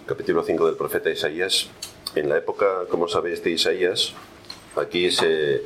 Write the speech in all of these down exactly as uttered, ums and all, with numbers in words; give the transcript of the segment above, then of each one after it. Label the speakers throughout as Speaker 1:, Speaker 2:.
Speaker 1: capítulo cinco del profeta Isaías. En la época, como sabéis, de Isaías, aquí se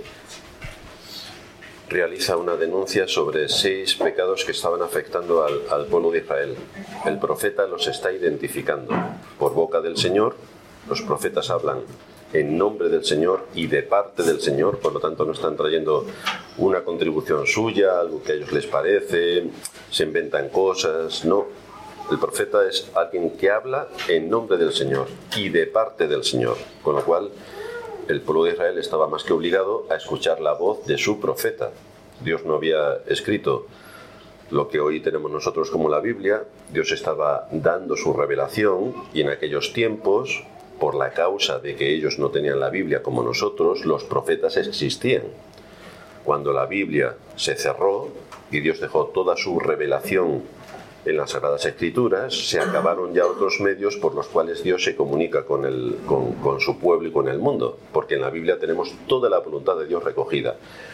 Speaker 1: realiza una denuncia sobre seis pecados que estaban afectando al, al pueblo de Israel. El profeta los está identificando. Por boca del Señor, los profetas hablan en nombre del Señor y de parte del Señor, por lo tanto no están trayendo una contribución suya, algo que a ellos les parece, se inventan cosas, no. El profeta es alguien que habla en nombre del Señor y de parte del Señor, con lo cual el pueblo de Israel estaba más que obligado a escuchar la voz de su profeta. Dios no había escrito lo que hoy tenemos nosotros como la Biblia, Dios estaba dando su revelación y en aquellos tiempos, por la causa de que ellos no tenían la Biblia como nosotros, los profetas existían. Cuando la Biblia se cerró y Dios dejó toda su revelación en las Sagradas Escrituras, se acabaron ya otros medios por los cuales Dios se comunica con, el, con, con su pueblo y con el mundo, porque en la Biblia tenemos toda la voluntad de Dios recogida.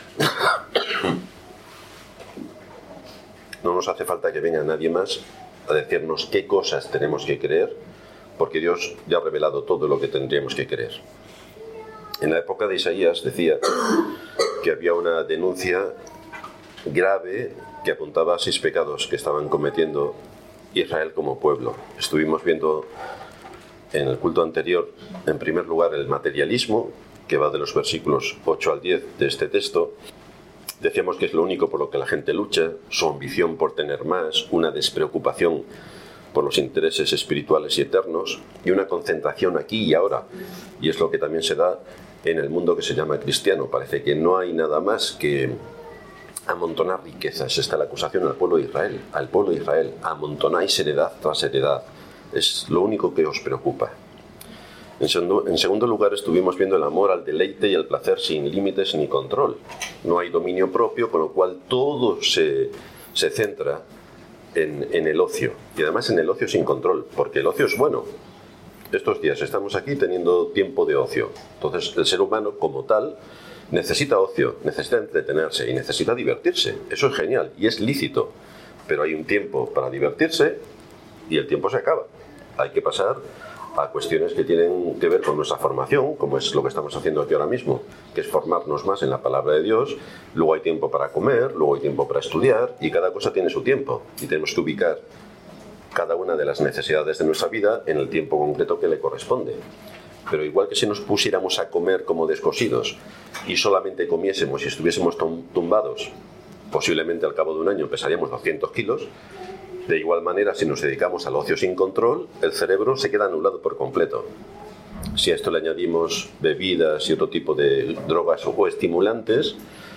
Speaker 1: No nos hace falta que venga nadie más a decirnos qué cosas tenemos que creer, porque Dios ya ha revelado todo lo que tendríamos que creer. En la época de Isaías decía que había una denuncia grave que apuntaba a seis pecados que estaban cometiendo Israel como pueblo. Estuvimos viendo en el culto anterior, en primer lugar, el materialismo, que va de los versículos ocho al diez de este texto. Decíamos que es lo único por lo que la gente lucha, su ambición por tener más, una despreocupación por los intereses espirituales y eternos, y una concentración aquí y ahora. Y es lo que también se da en el mundo que se llama cristiano. Parece que no hay nada más que amontonar riquezas. Esta es la acusación al pueblo de Israel. Al pueblo de Israel, amontonáis heredad tras heredad. Es lo único que os preocupa. En segundo, en segundo lugar, estuvimos viendo el amor al deleite y al placer sin límites ni control. No hay dominio propio, con lo cual todo se, se centra en, en el ocio. Y además en el ocio sin control, porque el ocio es bueno. Estos días estamos aquí teniendo tiempo de ocio. Entonces, el ser humano como tal necesita ocio, necesita entretenerse y necesita divertirse. Eso es genial y es lícito. Pero hay un tiempo para divertirse y el tiempo se acaba. Hay que pasar a cuestiones que tienen que ver con nuestra formación, como es lo que estamos haciendo aquí ahora mismo, que es formarnos más en la palabra de Dios. Luego hay tiempo para comer, luego hay tiempo para estudiar, y cada cosa tiene su tiempo. Y tenemos que ubicar cada una de las necesidades de nuestra vida en el tiempo concreto que le corresponde. Pero igual que si nos pusiéramos a comer como descosidos y solamente comiésemos y estuviésemos tumbados, posiblemente al cabo de un año pesaríamos doscientos kilos, de igual manera, si nos dedicamos al ocio sin control, el cerebro se queda anulado por completo. Si a esto le añadimos bebidas y otro tipo de drogas o estimulantes,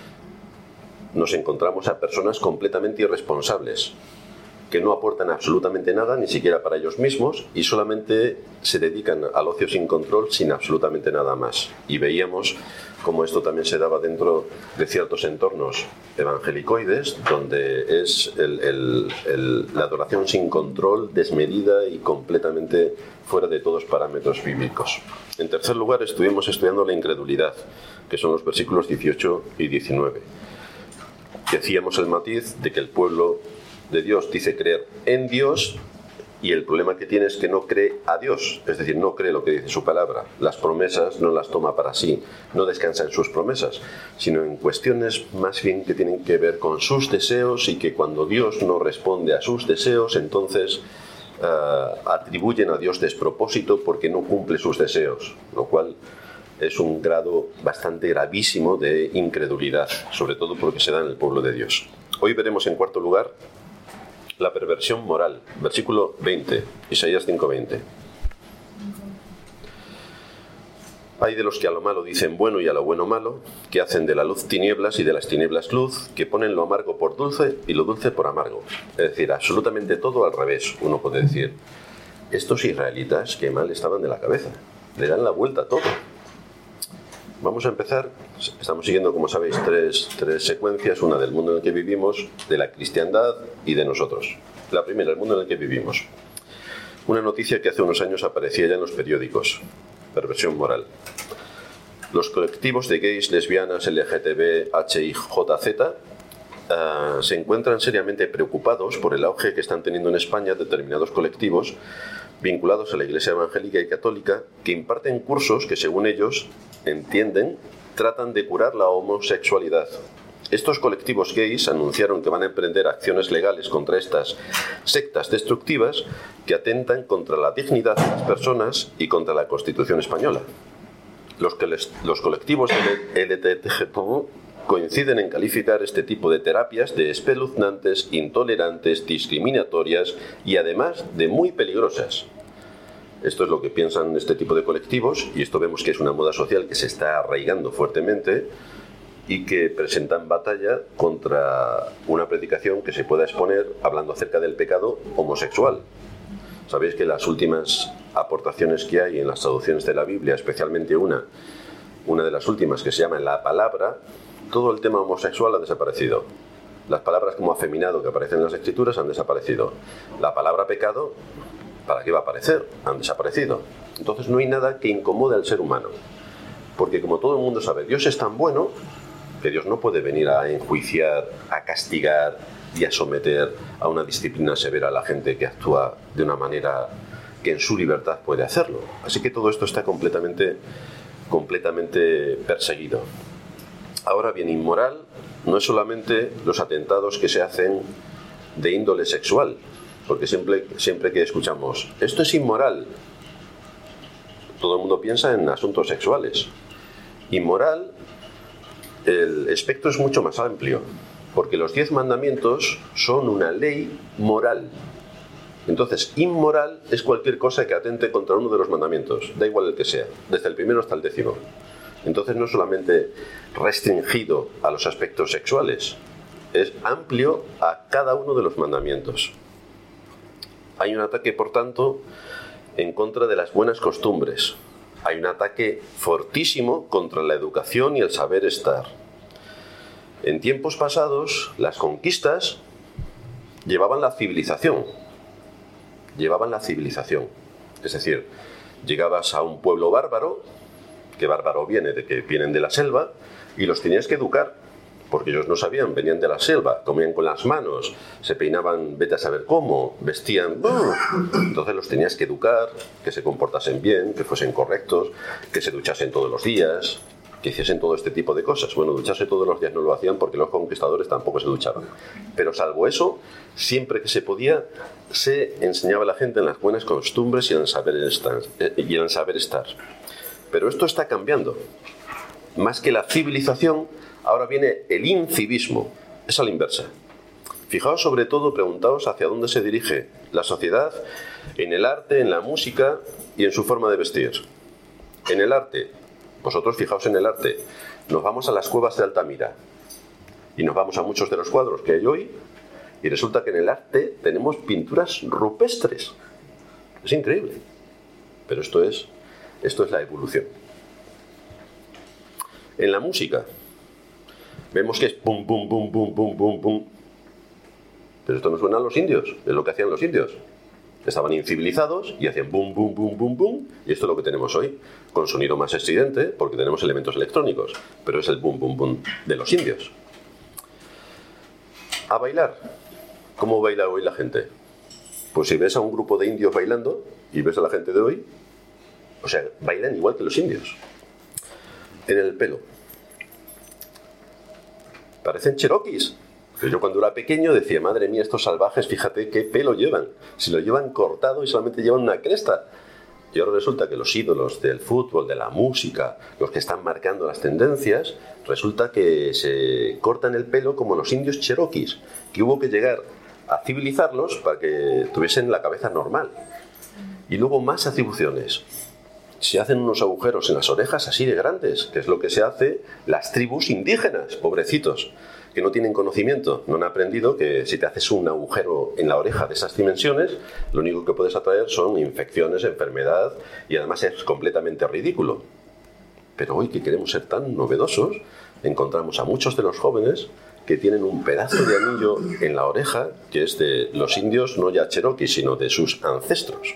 Speaker 1: nos encontramos a personas completamente irresponsables, que no aportan absolutamente nada, ni siquiera para ellos mismos, y solamente se dedican al ocio sin control, sin absolutamente nada más. Y veíamos cómo esto también se daba dentro de ciertos entornos evangelicoides, donde es el, el, el, la adoración sin control, desmedida y completamente fuera de todos parámetros bíblicos. En tercer lugar, estuvimos estudiando la incredulidad, que son los versículos dieciocho y diecinueve. Decíamos el matiz de que el pueblo de Dios dice creer en Dios, y el problema que tiene es que no cree a Dios, es decir, no cree lo que dice su palabra. Las promesas no las toma para sí, no descansa en sus promesas, sino en cuestiones más bien que tienen que ver con sus deseos, y que cuando Dios no responde a sus deseos, entonces uh, atribuyen a Dios despropósito porque no cumple sus deseos, lo cual es un grado bastante gravísimo de incredulidad, sobre todo porque se da en el pueblo de Dios. Hoy veremos en cuarto lugar la perversión moral, versículo veinte, Isaías cinco veinte. Hay de los que a lo malo dicen bueno y a lo bueno malo, que hacen de la luz tinieblas y de las tinieblas luz, que ponen lo amargo por dulce y lo dulce por amargo. Es decir, absolutamente todo al revés. Uno puede decir, estos israelitas qué mal estaban de la cabeza, le dan la vuelta a todo. Vamos a empezar, estamos siguiendo, como sabéis, tres, tres secuencias, una del mundo en el que vivimos, de la cristiandad y de nosotros. La primera, el mundo en el que vivimos. Una noticia que hace unos años aparecía ya en los periódicos, perversión moral. Los colectivos de gays, lesbianas, L G T B, H I J Z uh, se encuentran seriamente preocupados por el auge que están teniendo en España determinados colectivos vinculados a la Iglesia Evangélica y Católica, que imparten cursos que, según ellos entienden, tratan de curar la homosexualidad. Estos colectivos gays anunciaron que van a emprender acciones legales contra estas sectas destructivas que atentan contra la dignidad de las personas y contra la Constitución española. Los, que les, los colectivos L G B T coinciden en calificar este tipo de terapias de espeluznantes, intolerantes, discriminatorias y además de muy peligrosas. Esto es lo que piensan este tipo de colectivos, y esto vemos que es una moda social que se está arraigando fuertemente y que presentan batalla contra una predicación que se pueda exponer hablando acerca del pecado homosexual. Sabéis que las últimas aportaciones que hay en las traducciones de la Biblia, especialmente una, una de las últimas que se llama La Palabra, todo el tema homosexual ha desaparecido. Las palabras como afeminado que aparecen en las Escrituras han desaparecido. La palabra pecado, ¿para qué va a aparecer? Han desaparecido. Entonces no hay nada que incomode al ser humano. Porque como todo el mundo sabe, Dios es tan bueno que Dios no puede venir a enjuiciar, a castigar y a someter a una disciplina severa a la gente que actúa de una manera que en su libertad puede hacerlo. Así que todo esto está completamente, completamente perseguido. Ahora bien, inmoral no es solamente los atentados que se hacen de índole sexual, porque siempre, siempre que escuchamos esto es inmoral, todo el mundo piensa en asuntos sexuales. Inmoral, el espectro es mucho más amplio, porque los diez mandamientos son una ley moral. Entonces, inmoral es cualquier cosa que atente contra uno de los mandamientos, da igual el que sea, desde el primero hasta el décimo. Entonces no es solamente restringido a los aspectos sexuales, es amplio a cada uno de los mandamientos. Hay un ataque, por tanto, en contra de las buenas costumbres. Hay un ataque fortísimo contra la educación y el saber estar. En tiempos pasados, las conquistas llevaban la civilización. Llevaban la civilización. Es decir, llegabas a un pueblo bárbaro, que bárbaro viene de que vienen de la selva, y los tenías que educar, porque ellos no sabían, venían de la selva, comían con las manos, se peinaban, vete a saber cómo, vestían... Entonces los tenías que educar, que se comportasen bien, que fuesen correctos, que se duchasen todos los días, que hiciesen todo este tipo de cosas. Bueno, ducharse todos los días no lo hacían porque los conquistadores tampoco se duchaban. Pero salvo eso, siempre que se podía, se enseñaba a la gente en las buenas costumbres y en el saber estar. Y en el saber estar. Pero esto está cambiando. Más que la civilización, ahora viene el incivismo. Es a la inversa. Fijaos sobre todo, preguntaos hacia dónde se dirige la sociedad en el arte, en la música y en su forma de vestir. En el arte, vosotros fijaos en el arte, nos vamos a las cuevas de Altamira y nos vamos a muchos de los cuadros que hay hoy y resulta que en el arte tenemos pinturas rupestres. Es increíble. Pero esto es, esto es la evolución. En la música vemos que es pum, pum, pum, pum, pum, pum, pum. Pero esto no suena a los indios, es lo que hacían los indios. Estaban incivilizados y hacían bum, bum, bum, bum, bum. Y esto es lo que tenemos hoy, con sonido más estridente, porque tenemos elementos electrónicos. Pero es el bum, bum, bum de los indios. A bailar. ¿Cómo baila hoy la gente? Pues si ves a un grupo de indios bailando y ves a la gente de hoy, o sea, bailan igual que los indios. En el pelo. Parecen cherokees. Yo cuando era pequeño decía, madre mía, estos salvajes, fíjate qué pelo llevan. Si lo llevan cortado y solamente llevan una cresta. Y ahora resulta que los ídolos del fútbol, de la música, los que están marcando las tendencias, resulta que se cortan el pelo como los indios cherokees, que hubo que llegar a civilizarlos para que tuviesen la cabeza normal. Y luego más atribuciones. Se hacen unos agujeros en las orejas así de grandes, que es lo que se hace las tribus indígenas, pobrecitos, que no tienen conocimiento, no han aprendido que si te haces un agujero en la oreja de esas dimensiones, lo único que puedes atraer son infecciones, enfermedad, y además es completamente ridículo. Pero hoy que queremos ser tan novedosos, encontramos a muchos de los jóvenes que tienen un pedazo de anillo en la oreja, que es de los indios, no ya cherokees, sino de sus ancestros.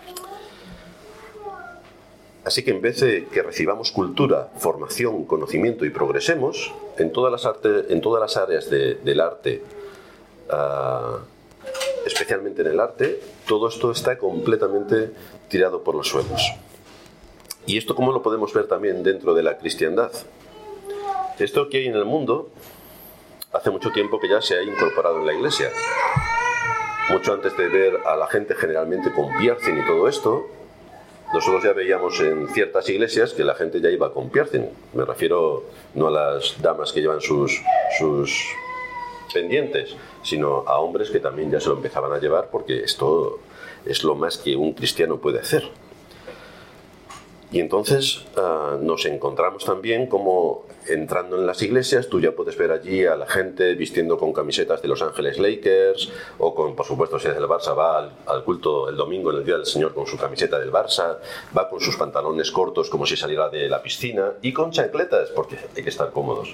Speaker 1: Así que en vez de que recibamos cultura, formación, conocimiento y progresemos, en todas las, artes, en todas las áreas de, del arte, uh, especialmente en el arte, todo esto está completamente tirado por los suelos. ¿Y esto cómo lo podemos ver también dentro de la cristiandad? Esto que hay en el mundo, hace mucho tiempo que ya se ha incorporado en la Iglesia. Mucho antes de ver a la gente generalmente con piercing y todo esto, nosotros ya veíamos en ciertas iglesias que la gente ya iba con piercing. Me refiero no a las damas que llevan sus, sus pendientes, sino a hombres que también ya se lo empezaban a llevar, porque esto es lo más que un cristiano puede hacer. Y entonces uh, nos encontramos también como entrando en las iglesias, tú ya puedes ver allí a la gente vistiendo con camisetas de Los Ángeles Lakers, o con, por supuesto, si es del Barça, va al, al culto el domingo en el Día del Señor con su camiseta del Barça, va con sus pantalones cortos como si saliera de la piscina, y con chancletas, porque hay que estar cómodos.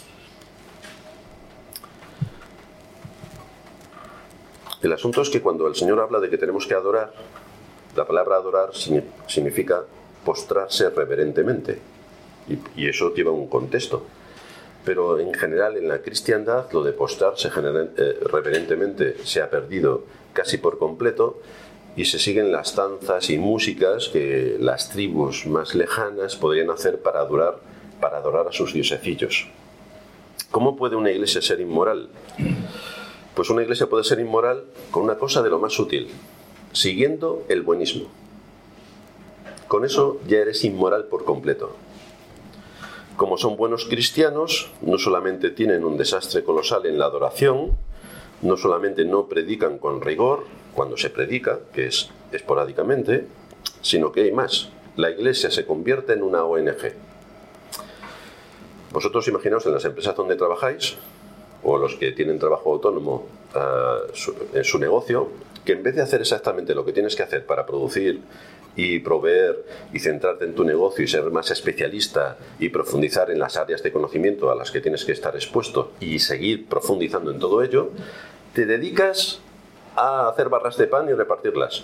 Speaker 1: El asunto es que cuando el Señor habla de que tenemos que adorar, la palabra adorar significa postrarse reverentemente. Y, y eso lleva un contexto. Pero en general en la cristiandad lo de postrarse eh, reverentemente se ha perdido casi por completo y se siguen las danzas y músicas que las tribus más lejanas podrían hacer para adorar, para adorar a sus diosecillos. ¿Cómo puede una iglesia ser inmoral? Pues una iglesia puede ser inmoral con una cosa de lo más sutil, siguiendo el buenismo. Con eso ya eres inmoral por completo. Como son buenos cristianos, no solamente tienen un desastre colosal en la adoración, no solamente no predican con rigor, cuando se predica, que es esporádicamente, sino que hay más. La iglesia se convierte en una O N G. Vosotros imaginaos en las empresas donde trabajáis, o los que tienen trabajo autónomo uh, su, en su negocio, que en vez de hacer exactamente lo que tienes que hacer para producir y proveer y centrarte en tu negocio y ser más especialista y profundizar en las áreas de conocimiento a las que tienes que estar expuesto y seguir profundizando en todo ello, te dedicas a hacer barras de pan y repartirlas.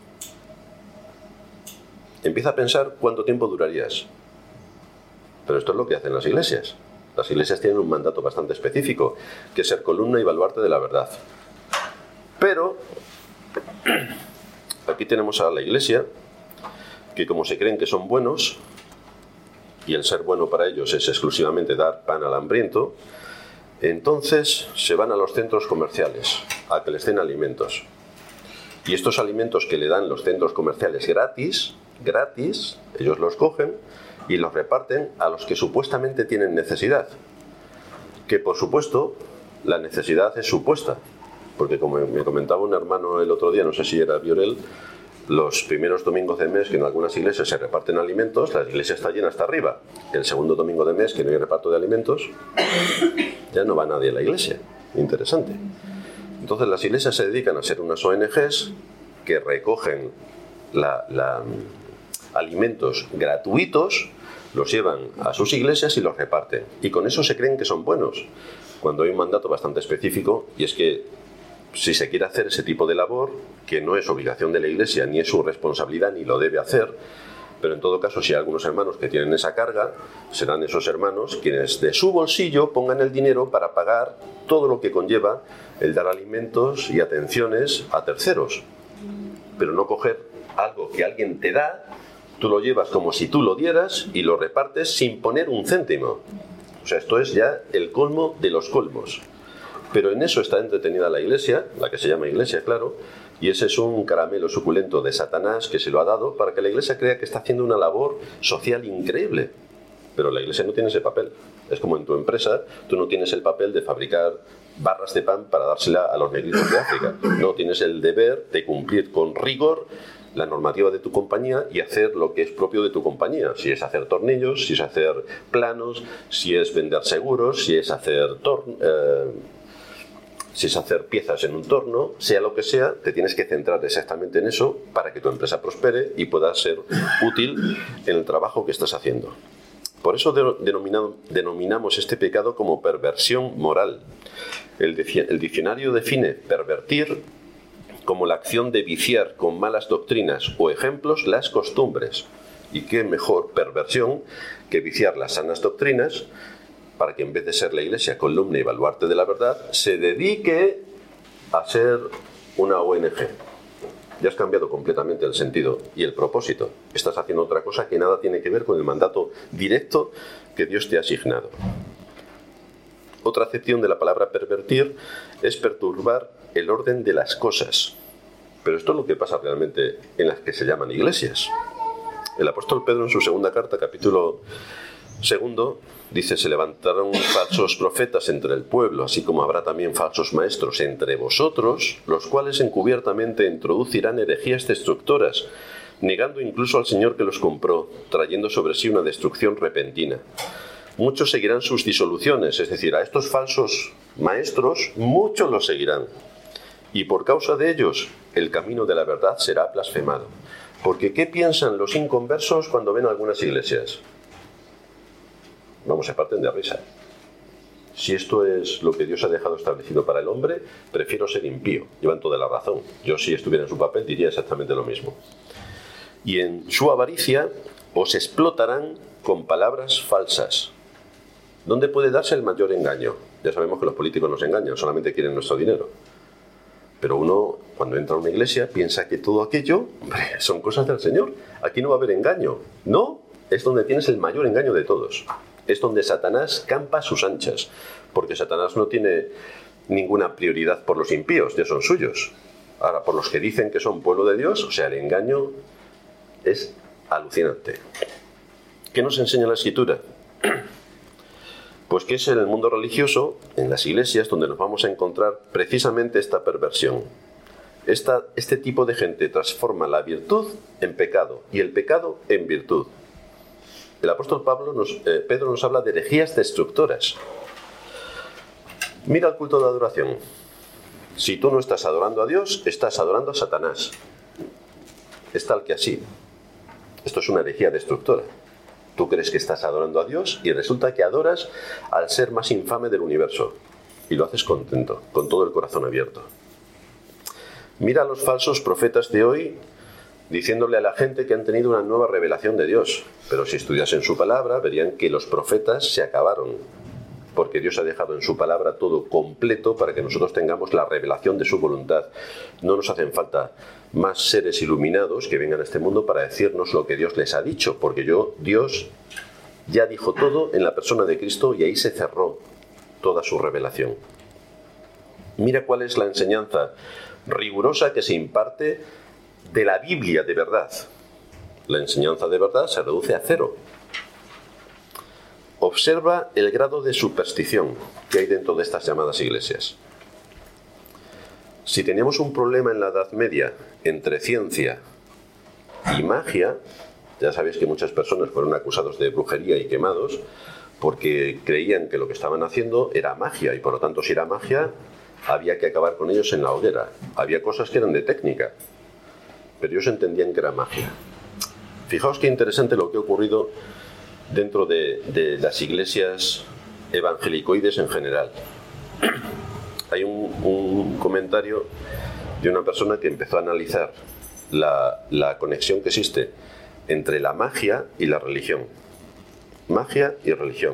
Speaker 1: Empieza a pensar cuánto tiempo durarías. Pero esto es lo que hacen las iglesias. Las iglesias tienen un mandato bastante específico, que es ser columna y baluarte de la verdad. Pero aquí tenemos a la iglesia, que como se creen que son buenos, y el ser bueno para ellos es exclusivamente dar pan al hambriento, entonces se van a los centros comerciales a que les den alimentos. Y estos alimentos que le dan los centros comerciales gratis, gratis, ellos los cogen y los reparten a los que supuestamente tienen necesidad. Que por supuesto, la necesidad es supuesta. Porque como me comentaba un hermano el otro día, no sé si era Viorel, los primeros domingos de mes que en algunas iglesias se reparten alimentos, la iglesia está llena hasta arriba. El segundo domingo de mes que no hay reparto de alimentos, ya no va nadie a la iglesia. Interesante. Entonces las iglesias se dedican a ser unas O N Ges que recogen la, la, alimentos gratuitos, los llevan a sus iglesias y los reparten. Y con eso se creen que son buenos, cuando hay un mandato bastante específico, y es que si se quiere hacer ese tipo de labor, que no es obligación de la iglesia, ni es su responsabilidad, ni lo debe hacer, pero en todo caso, si hay algunos hermanos que tienen esa carga, serán esos hermanos quienes de su bolsillo pongan el dinero para pagar todo lo que conlleva el dar alimentos y atenciones a terceros. Pero no coger algo que alguien te da, tú lo llevas como si tú lo dieras y lo repartes sin poner un céntimo. O sea, esto es ya el colmo de los colmos. Pero en eso está entretenida la iglesia, la que se llama iglesia, claro, y ese es un caramelo suculento de Satanás que se lo ha dado para que la iglesia crea que está haciendo una labor social increíble. Pero la iglesia no tiene ese papel. Es como en tu empresa, tú no tienes el papel de fabricar barras de pan para dársela a los negritos de África. No, tienes el deber de cumplir con rigor la normativa de tu compañía y hacer lo que es propio de tu compañía. Si es hacer tornillos, si es hacer planos, si es vender seguros, si es hacer torn eh, si es hacer piezas en un torno, sea lo que sea, te tienes que centrar exactamente en eso para que tu empresa prospere y pueda ser útil en el trabajo que estás haciendo. Por eso denominamos este pecado como perversión moral. El diccionario define pervertir como la acción de viciar con malas doctrinas o ejemplos las costumbres. Y qué mejor perversión que viciar las sanas doctrinas para que en vez de ser la iglesia columna y baluarte de la verdad, se dedique a ser una O N G. ya has cambiado completamente el sentido y el propósito. Estás haciendo otra cosa que nada tiene que ver con el mandato directo que Dios te ha asignado. Otra acepción de la palabra pervertir es perturbar el orden de las cosas. Pero esto es lo que pasa realmente en las que se llaman iglesias. El apóstol Pedro en su segunda carta, capítulo segundo, dice: se levantaron falsos profetas entre el pueblo, así como habrá también falsos maestros entre vosotros, los cuales encubiertamente introducirán herejías destructoras, negando incluso al Señor que los compró, trayendo sobre sí una destrucción repentina. Muchos seguirán sus disoluciones, es decir, a estos falsos maestros muchos los seguirán. Y por causa de ellos, el camino de la verdad será blasfemado. Porque ¿qué piensan los inconversos cuando ven algunas iglesias? Vamos, se parten de risa. Si esto es lo que Dios ha dejado establecido para el hombre, prefiero ser impío. Llevan toda la razón. Yo, si estuviera en su papel, diría exactamente lo mismo. Y en su avaricia os explotarán con palabras falsas. ¿Dónde puede darse el mayor engaño? Ya sabemos que los políticos nos engañan, solamente quieren nuestro dinero. Pero uno, cuando entra a una iglesia, piensa que todo aquello, hombre, son cosas del Señor. Aquí no va a haber engaño. No, es donde tienes el mayor engaño de todos. Es donde Satanás campa a sus anchas. Porque Satanás no tiene ninguna prioridad por los impíos, ya son suyos. Ahora, por los que dicen que son pueblo de Dios, o sea, el engaño es alucinante. ¿Qué nos enseña la Escritura? Pues que es en el mundo religioso, en las iglesias, donde nos vamos a encontrar precisamente esta perversión. Esta, este tipo de gente transforma la virtud en pecado y el pecado en virtud. El apóstol Pablo nos, eh, Pedro nos habla de herejías destructoras. Mira el culto de adoración. Si tú no estás adorando a Dios, estás adorando a Satanás. Es tal que así. Esto es una herejía destructora. Tú crees que estás adorando a Dios y resulta que adoras al ser más infame del universo. Y lo haces contento, con todo el corazón abierto. Mira a los falsos profetas de hoy diciéndole a la gente que han tenido una nueva revelación de Dios. Pero si estudiasen su palabra, verían que los profetas se acabaron. Porque Dios ha dejado en su palabra todo completo para que nosotros tengamos la revelación de su voluntad. No nos hacen falta más seres iluminados que vengan a este mundo para decirnos lo que Dios les ha dicho, porque yo, Dios ya dijo todo en la persona de Cristo y ahí se cerró toda su revelación. Mira cuál es la enseñanza rigurosa que se imparte de la Biblia de verdad. La enseñanza de verdad se reduce a cero. Observa el grado de superstición que hay dentro de estas llamadas iglesias. Si teníamos un problema en la Edad Media entre ciencia y magia, ya sabéis que muchas personas fueron acusados de brujería y quemados porque creían que lo que estaban haciendo era magia y por lo tanto si era magia había que acabar con ellos en la hoguera. Había cosas que eran de técnica, pero ellos entendían que era magia. Fijaos qué interesante lo que ha ocurrido dentro de, de las iglesias evangelicoides en general. Hay un, un comentario de una persona que empezó a analizar la, la conexión que existe entre la magia y la religión. Magia y religión.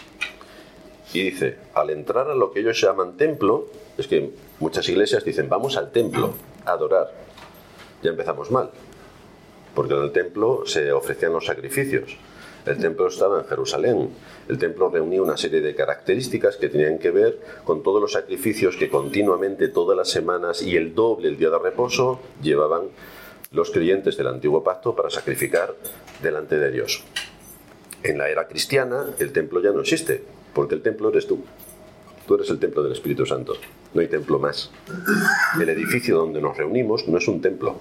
Speaker 1: Y dice, al entrar a lo que ellos llaman templo, es que muchas iglesias dicen, vamos al templo a adorar. Ya empezamos mal, porque en el templo se ofrecían los sacrificios. El templo estaba en Jerusalén. El templo reunía una serie de características que tenían que ver con todos los sacrificios que continuamente, todas las semanas y el doble el día de reposo, llevaban los creyentes del Antiguo Pacto para sacrificar delante de Dios. En la era cristiana, el templo ya no existe, porque el templo eres tú. Tú eres el templo del Espíritu Santo. No hay templo más. El edificio donde nos reunimos no es un templo.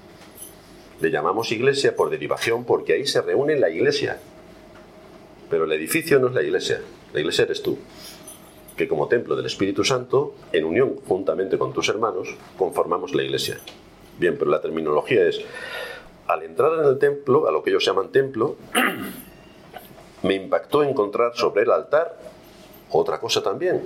Speaker 1: Le llamamos iglesia por derivación porque ahí se reúne la iglesia. Pero el edificio no es la iglesia. La iglesia eres tú, que como templo del Espíritu Santo, en unión juntamente con tus hermanos, conformamos la iglesia. Bien, pero la terminología es, al entrar en el templo, a lo que ellos llaman templo, me impactó encontrar sobre el altar otra cosa también.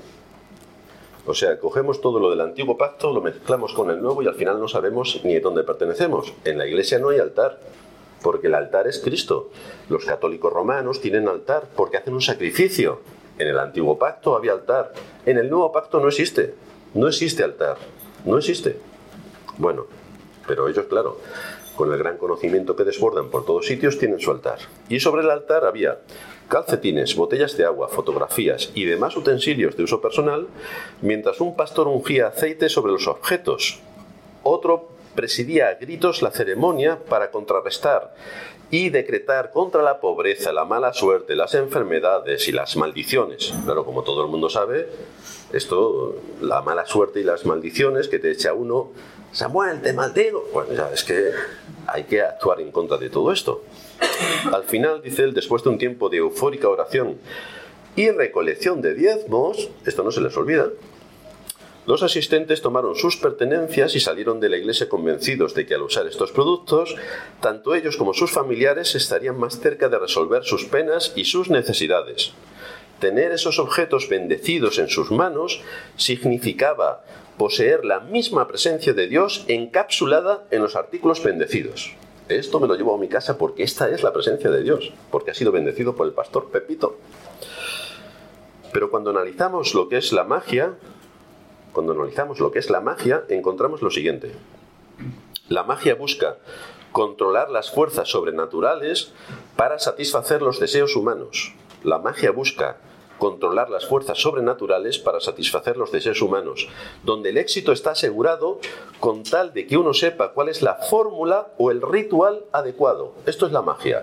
Speaker 1: O sea, cogemos todo lo del Antiguo Pacto, lo mezclamos con el Nuevo y al final no sabemos ni a dónde pertenecemos. En la iglesia no hay altar, porque el altar es Cristo. Los católicos romanos tienen altar porque hacen un sacrificio. En el Antiguo Pacto había altar. En el Nuevo Pacto no existe. No existe altar. No existe. Bueno, pero ellos, claro, con el gran conocimiento que desbordan por todos sitios, tienen su altar. Y sobre el altar había calcetines, botellas de agua, fotografías y demás utensilios de uso personal, mientras un pastor ungía aceite sobre los objetos. Otro presidía a gritos la ceremonia para contrarrestar y decretar contra la pobreza, la mala suerte, las enfermedades y las maldiciones. Claro, como todo el mundo sabe, esto, la mala suerte y las maldiciones que te echa uno, Samuel, te maldigo. Bueno, ya es que hay que actuar en contra de todo esto. Al final, dice él, después de un tiempo de eufórica oración y recolección de diezmos, esto no se les olvida, los asistentes tomaron sus pertenencias y salieron de la iglesia convencidos de que al usar estos productos, tanto ellos como sus familiares estarían más cerca de resolver sus penas y sus necesidades. Tener esos objetos bendecidos en sus manos significaba poseer la misma presencia de Dios encapsulada en los artículos bendecidos. Esto me lo llevo a mi casa porque esta es la presencia de Dios, porque ha sido bendecido por el pastor Pepito. Pero cuando analizamos lo que es la magia, cuando analizamos lo que es la magia, encontramos lo siguiente. La magia busca controlar las fuerzas sobrenaturales para satisfacer los deseos humanos. La magia busca controlar las fuerzas sobrenaturales para satisfacer los deseos humanos, donde el éxito está asegurado con tal de que uno sepa cuál es la fórmula o el ritual adecuado. Esto es la magia.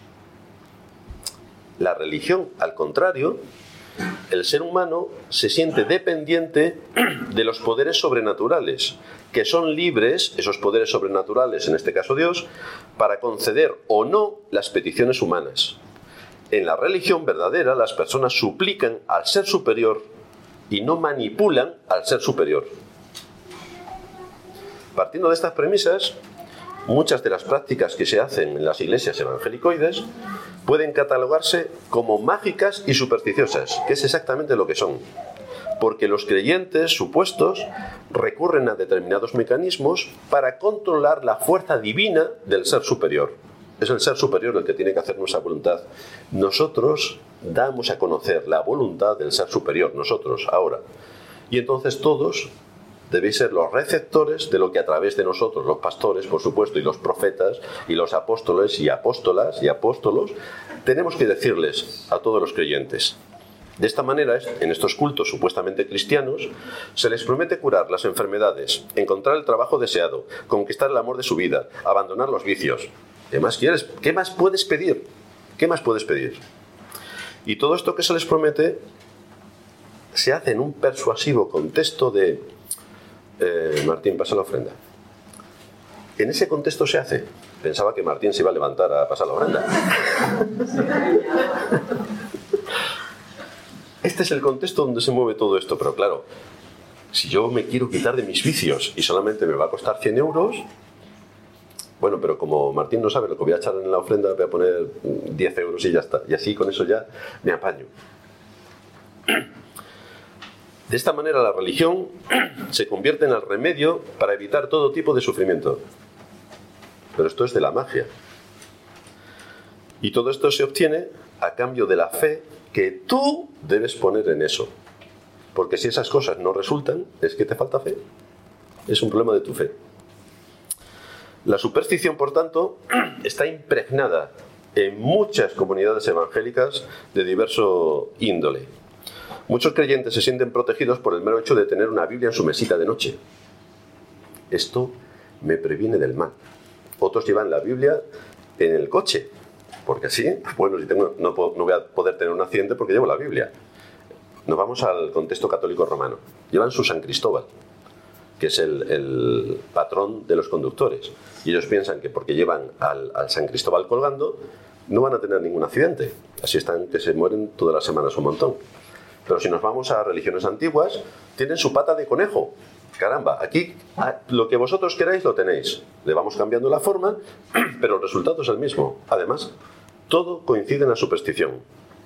Speaker 1: La religión, al contrario, el ser humano se siente dependiente de los poderes sobrenaturales, que son libres, esos poderes sobrenaturales, en este caso Dios, para conceder o no las peticiones humanas. En la religión verdadera, las personas suplican al ser superior y no manipulan al ser superior. Partiendo de estas premisas, muchas de las prácticas que se hacen en las iglesias evangelicoides pueden catalogarse como mágicas y supersticiosas, que es exactamente lo que son. Porque los creyentes supuestos recurren a determinados mecanismos para controlar la fuerza divina del ser superior. Es el ser superior el que tiene que hacer nuestra voluntad. Nosotros damos a conocer la voluntad del ser superior, nosotros, ahora. Y entonces todos debéis ser los receptores de lo que a través de nosotros, los pastores, por supuesto, y los profetas, y los apóstoles, y apóstolas, y apóstolos, tenemos que decirles a todos los creyentes. De esta manera, en estos cultos supuestamente cristianos, se les promete curar las enfermedades, encontrar el trabajo deseado, conquistar el amor de su vida, abandonar los vicios. ¿Qué más quieres? ¿Qué más puedes pedir? ¿Qué más puedes pedir? Y todo esto que se les promete se hace en un persuasivo contexto de... Eh, Martín, pasa la ofrenda. En ese contexto se hace. Pensaba que Martín se iba a levantar a pasar la ofrenda. Este es el contexto donde se mueve todo esto, pero claro, si yo me quiero quitar de mis vicios y solamente me va a costar cien euros... Bueno, pero como Martín no sabe lo que voy a echar en la ofrenda, voy a poner diez euros y ya está. Y así con eso ya me apaño. De esta manera la religión se convierte en el remedio para evitar todo tipo de sufrimiento. Pero esto es de la magia. Y todo esto se obtiene a cambio de la fe que tú debes poner en eso. Porque si esas cosas no resultan, es que te falta fe. Es un problema de tu fe. La superstición, por tanto, está impregnada en muchas comunidades evangélicas de diverso índole. Muchos creyentes se sienten protegidos por el mero hecho de tener una Biblia en su mesita de noche. Esto me previene del mal. Otros llevan la Biblia en el coche, porque así, bueno, si tengo, no, puedo, no voy a poder tener un accidente porque llevo la Biblia. Nos vamos al contexto católico romano. Llevan su San Cristóbal, que es el, el patrón de los conductores. Y ellos piensan que porque llevan al, al San Cristóbal colgando, no van a tener ningún accidente. Así están que se mueren todas las semanas un montón. Pero si nos vamos a religiones antiguas, tienen su pata de conejo. Caramba, aquí lo que vosotros queráis lo tenéis. Le vamos cambiando la forma, pero el resultado es el mismo. Además, todo coincide en la superstición.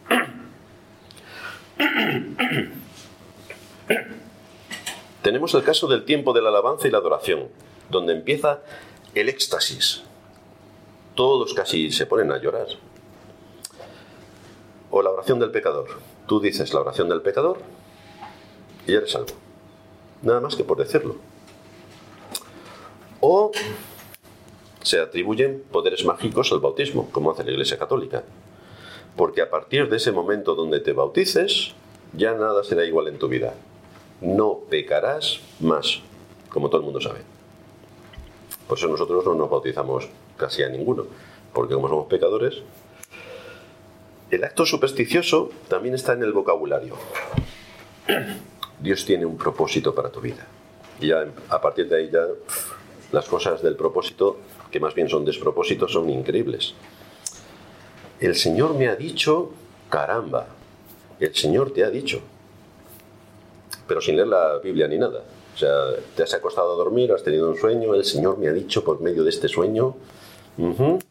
Speaker 1: Tenemos el caso del tiempo de la alabanza y la adoración, donde empieza el éxtasis. Todos casi se ponen a llorar. O la oración del pecador. Tú dices la oración del pecador y eres salvo. Nada más que por decirlo. O se atribuyen poderes mágicos al bautismo, como hace la Iglesia Católica. Porque a partir de ese momento donde te bautices, ya nada será igual en tu vida. No pecarás más, como todo el mundo sabe. Por eso nosotros no nos bautizamos casi a ninguno, porque como somos pecadores. El acto supersticioso también está en el vocabulario. Dios tiene un propósito para tu vida. Y ya a partir de ahí ya las cosas del propósito, que más bien son despropósitos, son increíbles. El Señor me ha dicho, caramba, el Señor te ha dicho. Pero sin leer la Biblia ni nada. O sea, te has acostado a dormir, has tenido un sueño, el Señor me ha dicho por medio de este sueño. Uh-huh.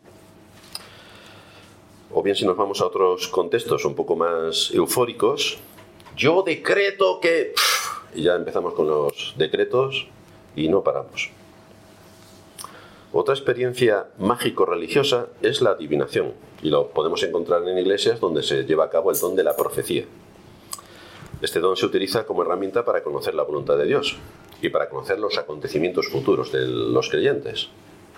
Speaker 1: O bien si nos vamos a otros contextos un poco más eufóricos, yo decreto que... Y ya empezamos con los decretos y no paramos. Otra experiencia mágico-religiosa es la adivinación. Y lo podemos encontrar en iglesias donde se lleva a cabo el don de la profecía. Este don se utiliza como herramienta para conocer la voluntad de Dios y para conocer los acontecimientos futuros de los creyentes.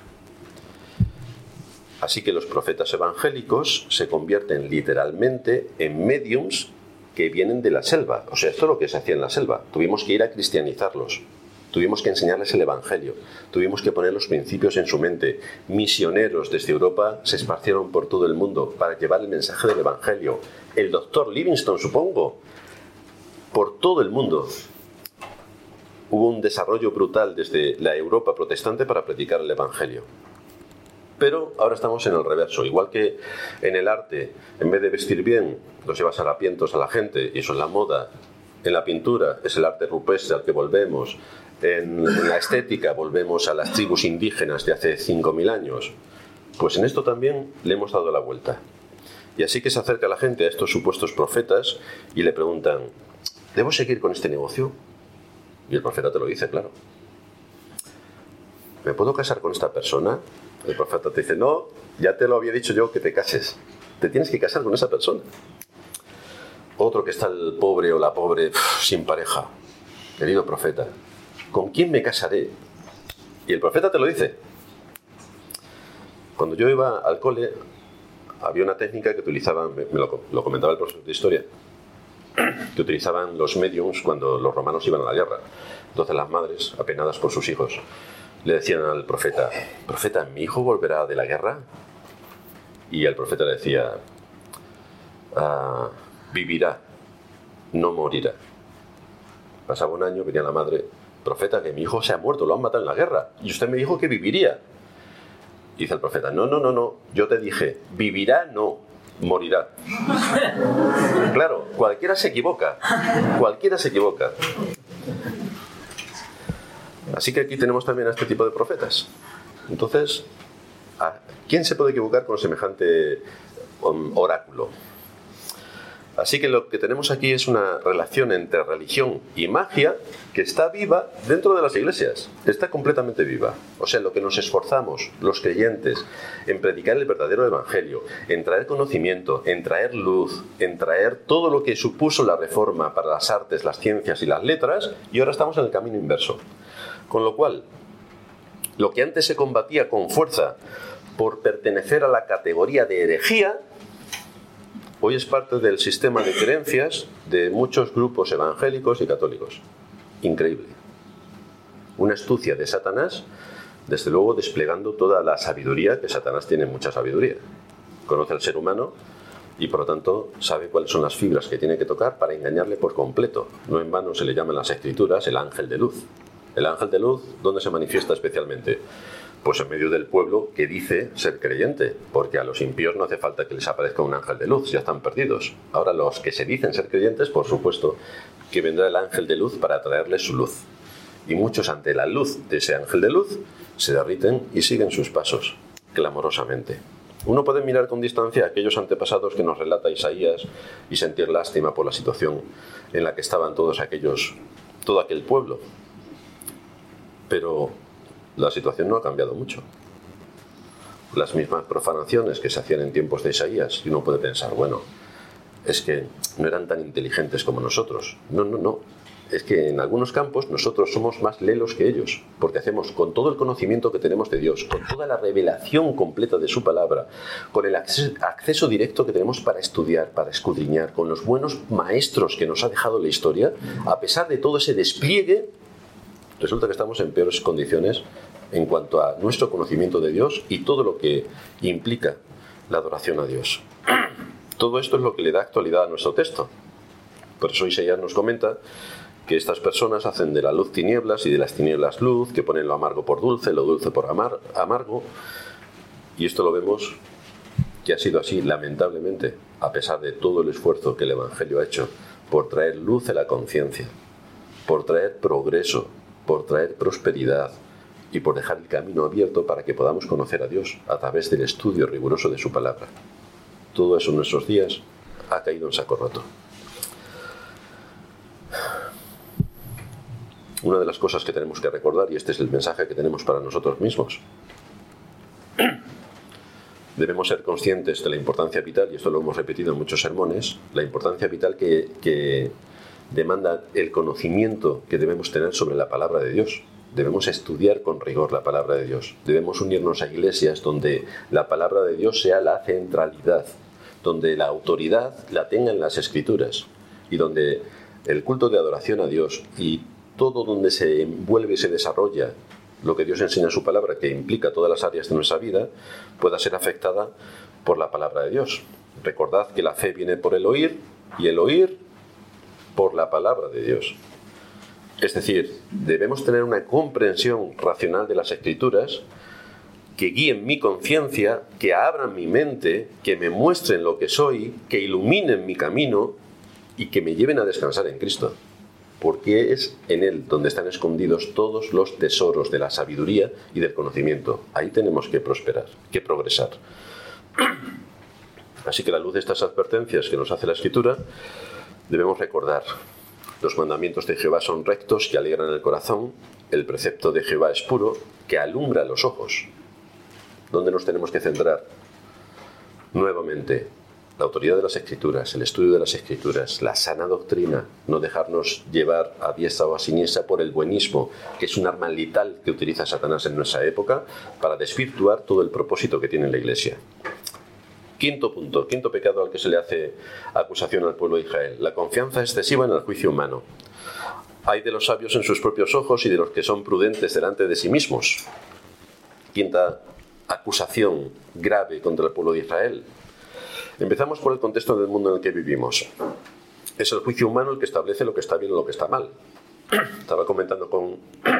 Speaker 1: Así que los profetas evangélicos se convierten literalmente en médiums que vienen de la selva. O sea, esto es lo que se hacía en la selva. Tuvimos que ir a cristianizarlos. Tuvimos que enseñarles el Evangelio. Tuvimos que poner los principios en su mente. Misioneros desde Europa se esparcieron por todo el mundo para llevar el mensaje del Evangelio. El doctor Livingstone, supongo, por todo el mundo. Hubo un desarrollo brutal desde la Europa protestante para predicar el Evangelio. Pero ahora estamos en el reverso. Igual que en el arte, en vez de vestir bien, los llevas harapientos a la gente, y eso es la moda. En la pintura es el arte rupestre al que volvemos. En, en la estética volvemos a las tribus indígenas de hace cinco mil años. Pues en esto también le hemos dado la vuelta. Y así que se acerca la gente a estos supuestos profetas y le preguntan, ¿debo seguir con este negocio? Y el profeta te lo dice, claro. ¿Me puedo casar con esta persona? El profeta te dice, no, ya te lo había dicho yo que te cases. Te tienes que casar con esa persona. Otro que está el pobre o la pobre pff, sin pareja. Querido profeta, ¿con quién me casaré? Y el profeta te lo dice. Cuando yo iba al cole, había una técnica que utilizaban, me lo, lo comentaba el profesor de historia, que utilizaban los mediums cuando los romanos iban a la guerra. Entonces las madres, apenadas por sus hijos, le decían al profeta, profeta, ¿mi hijo volverá de la guerra? Y el profeta le decía, ah, vivirá, no morirá. Pasaba un año, venía la madre, profeta, que mi hijo se ha muerto, lo han matado en la guerra, y usted me dijo que viviría. Y dice el profeta, no, no, no, no, yo te dije, vivirá, no, morirá. Claro, cualquiera se equivoca, cualquiera se equivoca. Así que aquí tenemos también a este tipo de profetas. Entonces, ¿a quién se puede equivocar con semejante oráculo? Así que lo que tenemos aquí es una relación entre religión y magia que está viva dentro de las iglesias. Está completamente viva. O sea, lo que nos esforzamos, los creyentes, en predicar el verdadero evangelio, en traer conocimiento, en traer luz, en traer todo lo que supuso la reforma para las artes, las ciencias y las letras, y ahora estamos en el camino inverso. Con lo cual, lo que antes se combatía con fuerza por pertenecer a la categoría de herejía, hoy es parte del sistema de creencias de muchos grupos evangélicos y católicos. Increíble. Una astucia de Satanás, desde luego desplegando toda la sabiduría, que Satanás tiene mucha sabiduría. Conoce al ser humano y por lo tanto sabe cuáles son las fibras que tiene que tocar para engañarle por completo. No en vano se le llama en las escrituras el ángel de luz. El ángel de luz, ¿dónde se manifiesta especialmente? Pues en medio del pueblo que dice ser creyente, porque a los impíos no hace falta que les aparezca un ángel de luz, ya están perdidos. Ahora los que se dicen ser creyentes, por supuesto, que vendrá el ángel de luz para traerles su luz. Y muchos ante la luz de ese ángel de luz se derriten y siguen sus pasos, clamorosamente. Uno puede mirar con distancia a aquellos antepasados que nos relata Isaías y sentir lástima por la situación en la que estaban todos aquellos, todo aquel pueblo. Pero la situación no ha cambiado mucho. Las mismas profanaciones que se hacían en tiempos de Isaías, y uno puede pensar, bueno, es que no eran tan inteligentes como nosotros. No, no, no. es que en algunos campos nosotros somos más lelos que ellos, porque hacemos con todo el conocimiento que tenemos de Dios, con toda la revelación completa de su palabra, con el acceso, acceso directo que tenemos para estudiar, para escudriñar, con los buenos maestros que nos ha dejado la historia, a pesar de todo ese despliegue, resulta que estamos en peores condiciones en cuanto a nuestro conocimiento de Dios y todo lo que implica la adoración a Dios. Todo esto es lo que le da actualidad a nuestro texto. Por eso Isaías nos comenta que estas personas hacen de la luz tinieblas y de las tinieblas luz, que ponen lo amargo por dulce, lo dulce por amar, amargo. Y esto lo vemos que ha sido así, lamentablemente, a pesar de todo el esfuerzo que el Evangelio ha hecho por traer luz a la conciencia, por traer progreso, por traer prosperidad y por dejar el camino abierto para que podamos conocer a Dios a través del estudio riguroso de su palabra. Todo eso en nuestros días ha caído en saco roto. Una de las cosas que tenemos que recordar, y este es el mensaje que tenemos para nosotros mismos, debemos ser conscientes de la importancia vital, y esto lo hemos repetido en muchos sermones, la importancia vital que, que demanda el conocimiento que debemos tener sobre la palabra de Dios. Debemos estudiar con rigor la palabra de Dios. Debemos unirnos a iglesias donde la palabra de Dios sea la centralidad, donde la autoridad la tengan las Escrituras y donde el culto de adoración a Dios y todo donde se envuelve y se desarrolla lo que Dios enseña en su palabra, que implica todas las áreas de nuestra vida, pueda ser afectada por la palabra de Dios. Recordad que la fe viene por el oír y el oír por la palabra de Dios. Es decir, debemos tener una comprensión racional de las Escrituras que guíen mi conciencia, que abran mi mente, que me muestren lo que soy, que iluminen mi camino y que me lleven a descansar en Cristo. Porque es en Él donde están escondidos todos los tesoros de la sabiduría y del conocimiento. Ahí tenemos que prosperar, que progresar. Así que a la luz de estas advertencias que nos hace la Escritura, debemos recordar: los mandamientos de Jehová son rectos, que alegran el corazón. El precepto de Jehová es puro, que alumbra los ojos. ¿Dónde nos tenemos que centrar? Nuevamente, la autoridad de las Escrituras, el estudio de las Escrituras, la sana doctrina, no dejarnos llevar a diestra o a siniestra por el buenismo, que es un arma letal que utiliza Satanás en nuestra época para desvirtuar todo el propósito que tiene la Iglesia. Quinto punto, quinto pecado al que se le hace acusación al pueblo de Israel: la confianza excesiva en el juicio humano. Hay de los sabios en sus propios ojos y de los que son prudentes delante de sí mismos. Quinta acusación grave contra el pueblo de Israel. Empezamos por el contexto del mundo en el que vivimos. Es el juicio humano el que establece lo que está bien o lo que está mal. Estaba comentando con...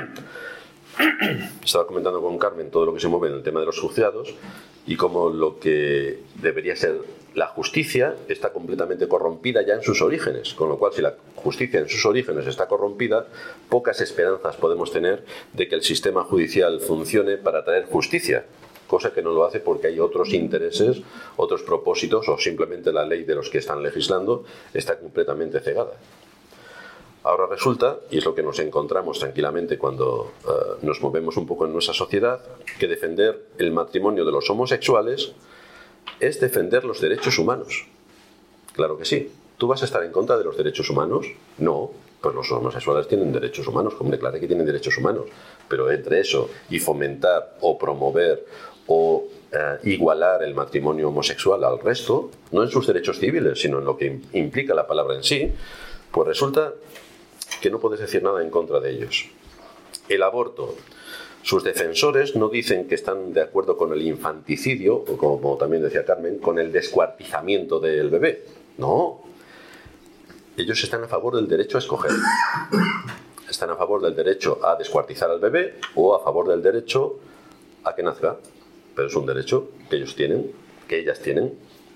Speaker 1: Estaba comentando con Carmen todo lo que se mueve en el tema de los juzgados y cómo lo que debería ser la justicia está completamente corrompida ya en sus orígenes, con lo cual si la justicia en sus orígenes está corrompida, pocas esperanzas podemos tener de que el sistema judicial funcione para traer justicia, cosa que no lo hace porque hay otros intereses, otros propósitos, o simplemente la ley de los que están legislando está completamente cegada. Ahora resulta, y es lo que nos encontramos tranquilamente cuando uh, nos movemos un poco en nuestra sociedad, que defender el matrimonio de los homosexuales es defender los derechos humanos. Claro que sí. ¿Tú vas a estar en contra de los derechos humanos? No, pues los homosexuales tienen derechos humanos, como declara que tienen derechos humanos. Pero entre eso y fomentar o promover o uh, igualar el matrimonio homosexual al resto, no en sus derechos civiles, sino en lo que implica la palabra en sí, pues resulta que no puedes decir nada en contra de ellos. El aborto. Sus defensores no dicen que están de acuerdo con el infanticidio, o como también decía Carmen, con el descuartizamiento del bebé. No. Ellos están a favor del derecho a escoger. Están a favor del derecho a descuartizar al bebé o a favor del derecho a que nazca. Pero es un derecho que ellos tienen, que ellas tienen.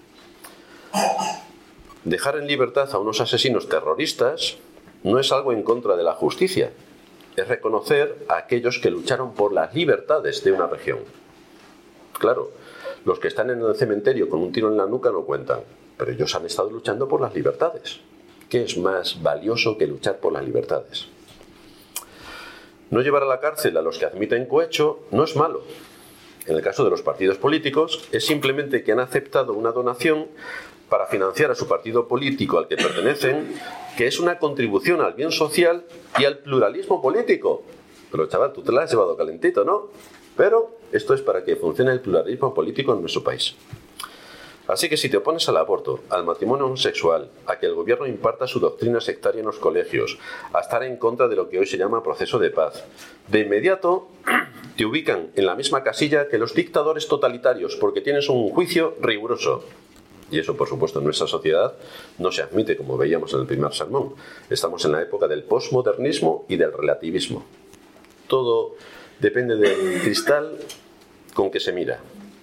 Speaker 1: Dejar en libertad a unos asesinos terroristas no es algo en contra de la justicia. Es reconocer a aquellos que lucharon por las libertades de una región. Claro, los que están en el cementerio con un tiro en la nuca no cuentan, pero ellos han estado luchando por las libertades. ¿Qué es más valioso que luchar por las libertades? No llevar a la cárcel a los que admiten cohecho no es malo. En el caso de los partidos políticos, es simplemente que han aceptado una donación para financiar a su partido político al que pertenecen, que es una contribución al bien social y al pluralismo político. Pero chaval, tú te la has llevado calentito, ¿no? Pero esto es para que funcione el pluralismo político en nuestro país. Así que si te opones al aborto, al matrimonio homosexual, a que el gobierno imparta su doctrina sectaria en los colegios, a estar en contra de lo que hoy se llama proceso de paz, de inmediato te ubican en la misma casilla que los dictadores totalitarios, porque tienes un juicio riguroso. Y eso, por supuesto, en nuestra sociedad no se admite, como veíamos en el primer sermón. Estamos en la época del posmodernismo y del relativismo. Todo depende del cristal con que se mira.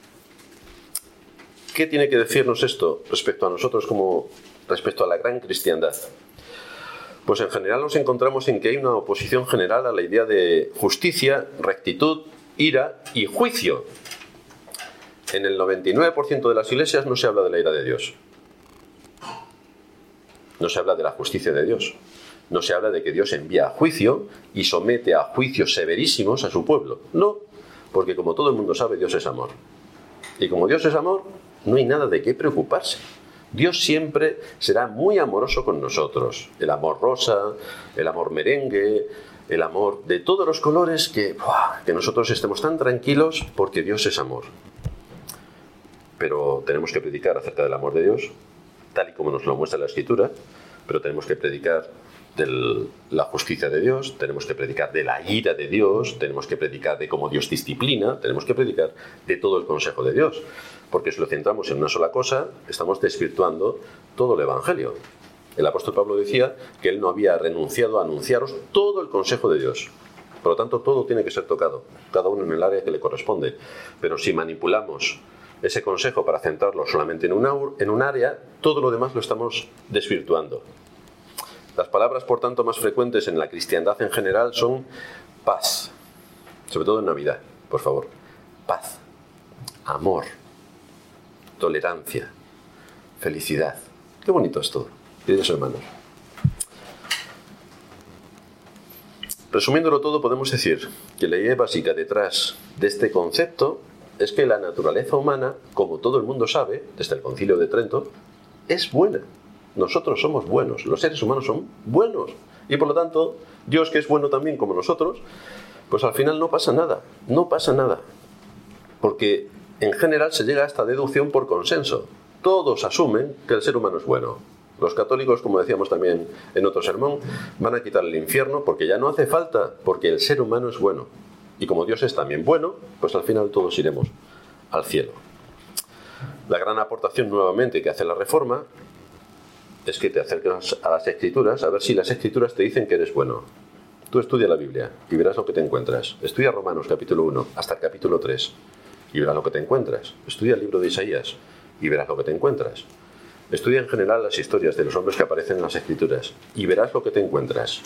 Speaker 1: ¿Qué tiene que decirnos esto respecto a nosotros como respecto a la gran cristiandad? Pues en general nos encontramos en que hay una oposición general a la idea de justicia, rectitud, ira y juicio. En el noventa y nueve por ciento de las iglesias no se habla de la ira de Dios. No se habla de la justicia de Dios. No se habla de que Dios envía a juicio y somete a juicios severísimos a su pueblo. No, porque como todo el mundo sabe, Dios es amor. Y como Dios es amor, no hay nada de qué preocuparse. Dios siempre será muy amoroso con nosotros. El amor rosa, el amor merengue, el amor de todos los colores, que, ¡buah!, que nosotros estemos tan tranquilos porque Dios es amor. Pero tenemos que predicar acerca del amor de Dios, tal y como nos lo muestra la Escritura, pero tenemos que predicar de la justicia de Dios, tenemos que predicar de la ira de Dios, tenemos que predicar de cómo Dios disciplina, tenemos que predicar de todo el consejo de Dios. Porque si lo centramos en una sola cosa, estamos desvirtuando todo el Evangelio. El apóstol Pablo decía que él no había renunciado a anunciaros todo el consejo de Dios. Por lo tanto, todo tiene que ser tocado, cada uno en el área que le corresponde. Pero si manipulamos ese consejo para centrarlo solamente en una, en un área, todo lo demás lo estamos desvirtuando. Las palabras, por tanto, más frecuentes en la cristiandad en general son paz, sobre todo en Navidad, por favor. Paz, amor, tolerancia, felicidad. Qué bonito es todo, queridos hermanos. Resumiéndolo todo, podemos decir que la idea básica detrás de este concepto es que la naturaleza humana, como todo el mundo sabe, desde el Concilio de Trento, es buena. Nosotros somos buenos, los seres humanos son buenos. Y por lo tanto, Dios, que es bueno también como nosotros, pues al final no pasa nada, no pasa nada. Porque en general se llega a esta deducción por consenso. Todos asumen que el ser humano es bueno. Los católicos, como decíamos también en otro sermón, van a quitar el infierno porque ya no hace falta, porque el ser humano es bueno. Y como Dios es también bueno, pues al final todos iremos al cielo. La gran aportación nuevamente que hace la Reforma es que te acercas a las Escrituras a ver si las Escrituras te dicen que eres bueno. Tú estudia la Biblia y verás lo que te encuentras. Estudia Romanos capítulo uno hasta el capítulo tres y verás lo que te encuentras. Estudia el libro de Isaías y verás lo que te encuentras. Estudia en general las historias de los hombres que aparecen en las Escrituras y verás lo que te encuentras.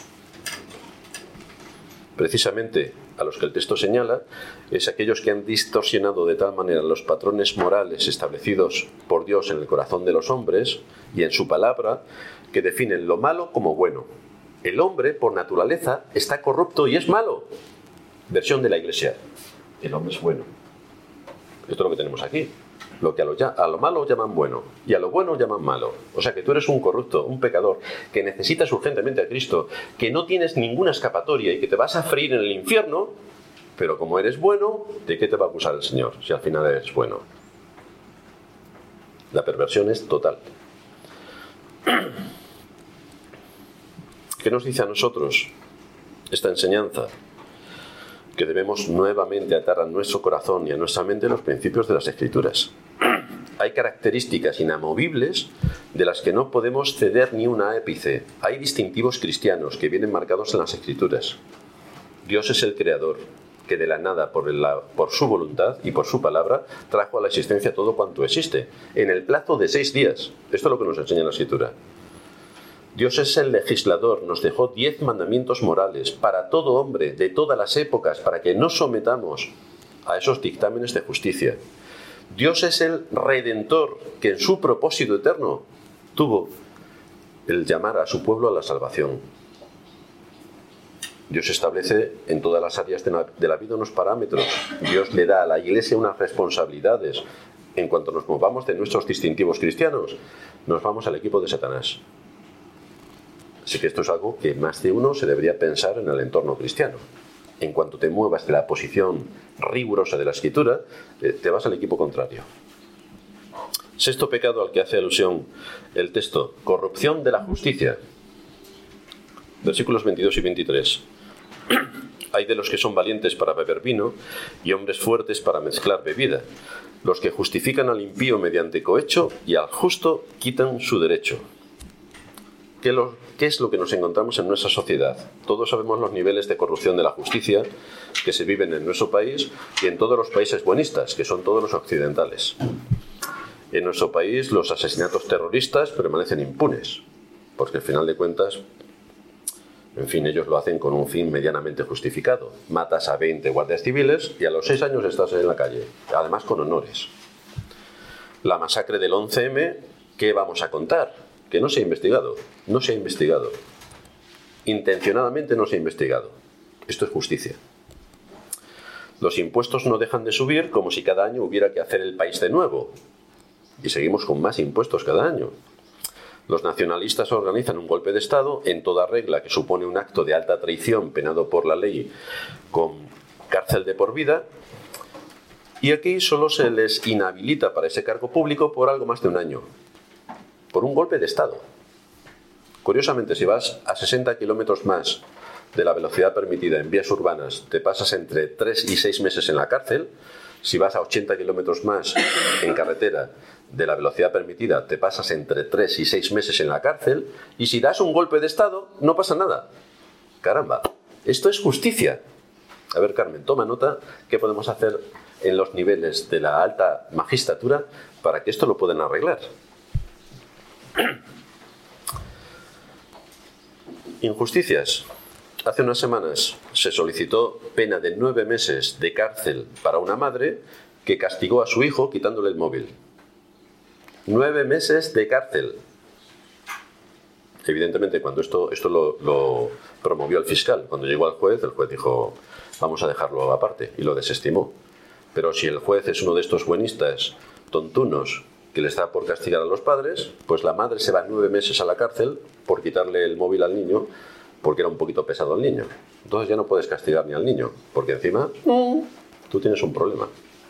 Speaker 1: Precisamente a los que el texto señala es aquellos que han distorsionado de tal manera los patrones morales establecidos por Dios en el corazón de los hombres y en su palabra, que definen lo malo como bueno. El hombre, por naturaleza, está corrupto y es malo. Versión de la Iglesia. El hombre es bueno. Esto es lo que tenemos aquí. Lo que a lo, a lo malo llaman bueno y a lo bueno llaman malo. O sea que tú eres un corrupto, un pecador, que necesitas urgentemente a Cristo, que no tienes ninguna escapatoria y que te vas a freír en el infierno, pero como eres bueno, ¿de qué te va a acusar el Señor si al final eres bueno? La perversión es total. ¿Qué nos dice a nosotros esta enseñanza? Que debemos nuevamente atar a nuestro corazón y a nuestra mente los principios de las Escrituras. Hay características inamovibles de las que no podemos ceder ni un ápice. Hay distintivos cristianos que vienen marcados en las Escrituras. Dios es el creador, que de la nada, por, la, por su voluntad y por su palabra, trajo a la existencia todo cuanto existe, en el plazo de seis días. Esto es lo que nos enseña la Escritura. Dios es el legislador, nos dejó diez mandamientos morales para todo hombre, de todas las épocas, para que nos sometamos a esos dictámenes de justicia. Dios es el redentor, que en su propósito eterno tuvo el llamar a su pueblo a la salvación. Dios establece en todas las áreas de la, de la vida unos parámetros. Dios le da a la Iglesia unas responsabilidades en cuanto nos movamos de nuestros distintivos cristianos, nos vamos al equipo de Satanás. Así que esto es algo que más de uno se debería pensar en el entorno cristiano. En cuanto te muevas de la posición rigurosa de la Escritura, te vas al equipo contrario. Sexto pecado al que hace alusión el texto: corrupción de la justicia. Versículos veintidós y veintitrés. Hay de los que son valientes para beber vino y hombres fuertes para mezclar bebida, los que justifican al impío mediante cohecho y al justo quitan su derecho. ¿Qué, lo, ¿Qué es lo que nos encontramos en nuestra sociedad? Todos sabemos los niveles de corrupción de la justicia que se viven en nuestro país y en todos los países buenistas, que son todos los occidentales. En nuestro país los asesinatos terroristas permanecen impunes, porque al final de cuentas, en fin, ellos lo hacen con un fin medianamente justificado. Matas a veinte guardias civiles y a los seis años estás en la calle, además con honores. La masacre del once eme, ¿qué vamos a contar? Que no se ha investigado, no se ha investigado. Intencionadamente no se ha investigado. Esto es justicia. Los impuestos no dejan de subir como si cada año hubiera que hacer el país de nuevo. Y seguimos con más impuestos cada año. Los nacionalistas organizan un golpe de Estado en toda regla que supone un acto de alta traición penado por la ley con cárcel de por vida. Y aquí solo se les inhabilita para ese cargo público por algo más de un año. Por un golpe de Estado. Curiosamente, si vas a sesenta kilómetros más de la velocidad permitida en vías urbanas, te pasas entre tres y seis meses en la cárcel. Si vas a ochenta kilómetros más en carretera de la velocidad permitida, te pasas entre tres y seis meses en la cárcel. Y si das un golpe de Estado, no pasa nada. Caramba, esto es justicia. A ver, Carmen, toma nota qué podemos hacer en los niveles de la alta magistratura para que esto lo puedan arreglar. Injusticias. Hace unas semanas se solicitó pena de nueve meses de cárcel para una madre que castigó a su hijo quitándole el móvil. Nueve meses de cárcel. Evidentemente, cuando esto, esto lo, lo promovió el fiscal, cuando llegó al juez, el juez dijo, vamos a dejarlo aparte, y lo desestimó. Pero si el juez es uno de estos buenistas tontunos que le está por castigar a los padres, pues la madre se va nueve meses a la cárcel por quitarle el móvil al niño, porque era un poquito pesado el niño. Entonces ya no puedes castigar ni al niño, porque encima tú tienes un problema.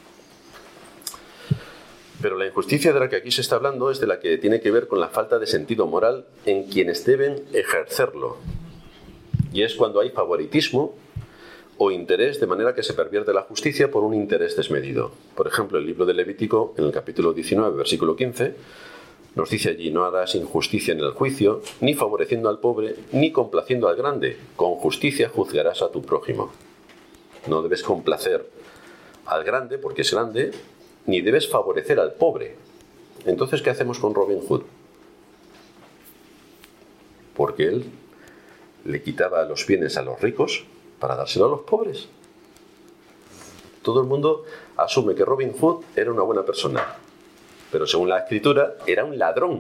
Speaker 1: Pero la injusticia de la que aquí se está hablando es de la que tiene que ver con la falta de sentido moral en quienes deben ejercerlo. Y es cuando hay favoritismo o interés, de manera que se pervierte la justicia por un interés desmedido. Por ejemplo, el libro de Levítico, en el capítulo diecinueve, versículo quince, nos dice allí: no harás injusticia en el juicio, ni favoreciendo al pobre, ni complaciendo al grande. Con justicia juzgarás a tu prójimo. No debes complacer al grande, porque es grande, ni debes favorecer al pobre. Entonces, ¿qué hacemos con Robin Hood? Porque él le quitaba los bienes a los ricos para dárselo a los pobres. Todo el mundo asume que Robin Hood era una buena persona, pero según la Escritura era un ladrón.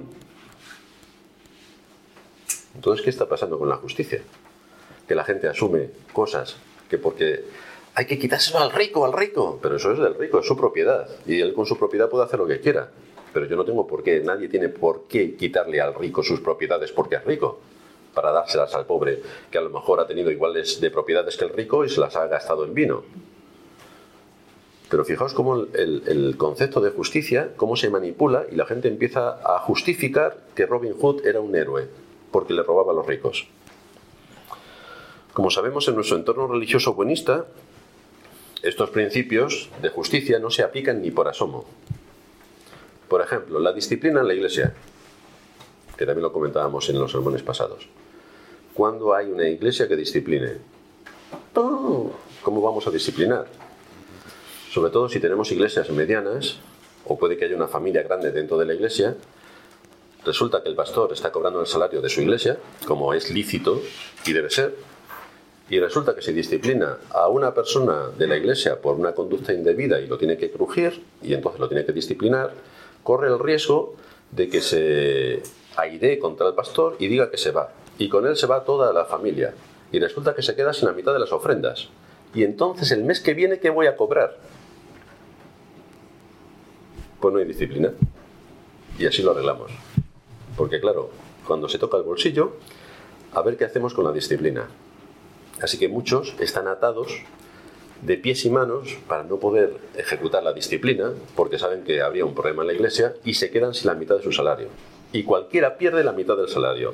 Speaker 1: Entonces, ¿qué está pasando con la justicia? Que la gente asume cosas que porque hay que quitárselo al rico, al rico, pero eso es del rico, es su propiedad, y él con su propiedad puede hacer lo que quiera. Pero yo no tengo por qué, nadie tiene por qué quitarle al rico sus propiedades porque es rico, para dárselas al pobre, que a lo mejor ha tenido iguales de propiedades que el rico y se las ha gastado en vino. Pero fijaos cómo el, el, el concepto de justicia, cómo se manipula, y la gente empieza a justificar que Robin Hood era un héroe, porque le robaba a los ricos. Como sabemos, en nuestro entorno religioso buenista, estos principios de justicia no se aplican ni por asomo. Por ejemplo, la disciplina en la iglesia, que también lo comentábamos en los sermones pasados. ¿Cuándo hay una iglesia que discipline? ¿Cómo vamos a disciplinar? Sobre todo si tenemos iglesias medianas, o puede que haya una familia grande dentro de la iglesia. Resulta que el pastor está cobrando el salario de su iglesia, como es lícito y debe ser, y resulta que se disciplina a una persona de la iglesia por una conducta indebida y lo tiene que crujir, y entonces lo tiene que disciplinar, corre el riesgo de que se airee contra el pastor y diga que se va. Y con él se va toda la familia. Y resulta que se queda sin la mitad de las ofrendas. Y entonces el mes que viene, ¿qué voy a cobrar? pues no hay disciplina. Y así lo arreglamos. Porque claro, cuando se toca el bolsillo, a ver qué hacemos con la disciplina. Así que muchos están atados de pies y manos para no poder ejecutar la disciplina, porque saben que habría un problema en la iglesia, y se quedan sin la mitad de su salario. Y cualquiera pierde la mitad del salario.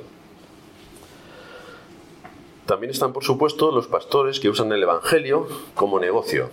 Speaker 1: También están, por supuesto, los pastores que usan el evangelio como negocio.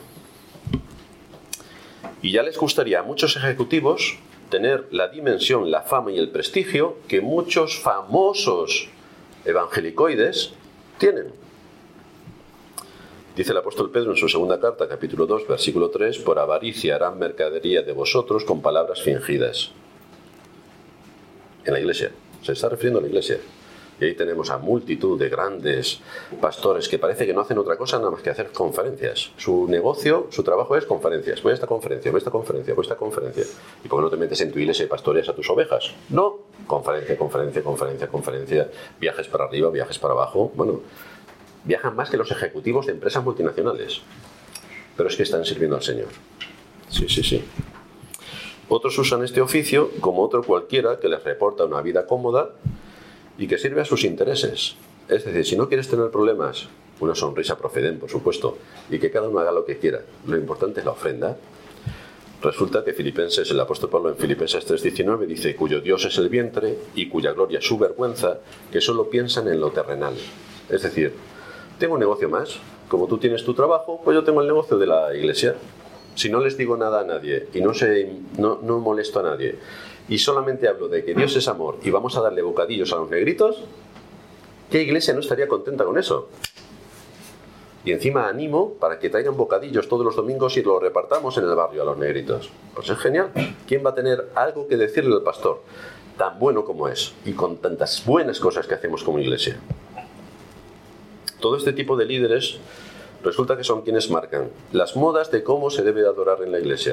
Speaker 1: Y ya les gustaría a muchos ejecutivos tener la dimensión, la fama y el prestigio que muchos famosos evangelicoides tienen. Dice el apóstol Pedro en su segunda carta, capítulo dos, versículo tres, por avaricia harán mercadería de vosotros con palabras fingidas. En la iglesia, se está refiriendo a la iglesia. Y ahí tenemos a multitud de grandes pastores que parece que no hacen otra cosa nada más que hacer conferencias. Su negocio, su trabajo es conferencias. Voy a esta conferencia, voy a esta conferencia, voy a esta conferencia. ¿Y por qué no te metes en tu iglesia y pastoreas a tus ovejas? No. Conferencia, conferencia, conferencia, conferencia. Viajes para arriba, viajes para abajo. Bueno, viajan más que los ejecutivos de empresas multinacionales. Pero es que están sirviendo al Señor. Sí, sí, sí. Otros usan este oficio como otro cualquiera que les reporta una vida cómoda y que sirve a sus intereses. Es decir, si no quieres tener problemas, una sonrisa proceden, por supuesto, y que cada uno haga lo que quiera. Lo importante es la ofrenda. Resulta que Filipenses, el apóstol Pablo en Filipenses tres diecinueve dice, cuyo Dios es el vientre y cuya gloria es su vergüenza, que solo piensan en lo terrenal. Es decir, tengo un negocio más. Como tú tienes tu trabajo, pues yo tengo el negocio de la iglesia. Si no les digo nada a nadie y no, se, no, no molesto a nadie, y solamente hablo de que Dios es amor y vamos a darle bocadillos a los negritos, ¿qué iglesia no estaría contenta con eso? Y encima animo para que traigan bocadillos todos los domingos y los repartamos en el barrio a los negritos. Pues es genial. ¿Quién va a tener algo que decirle al pastor? Tan bueno como es y con tantas buenas cosas que hacemos como iglesia. Todo este tipo de líderes resulta que son quienes marcan las modas de cómo se debe adorar en la iglesia.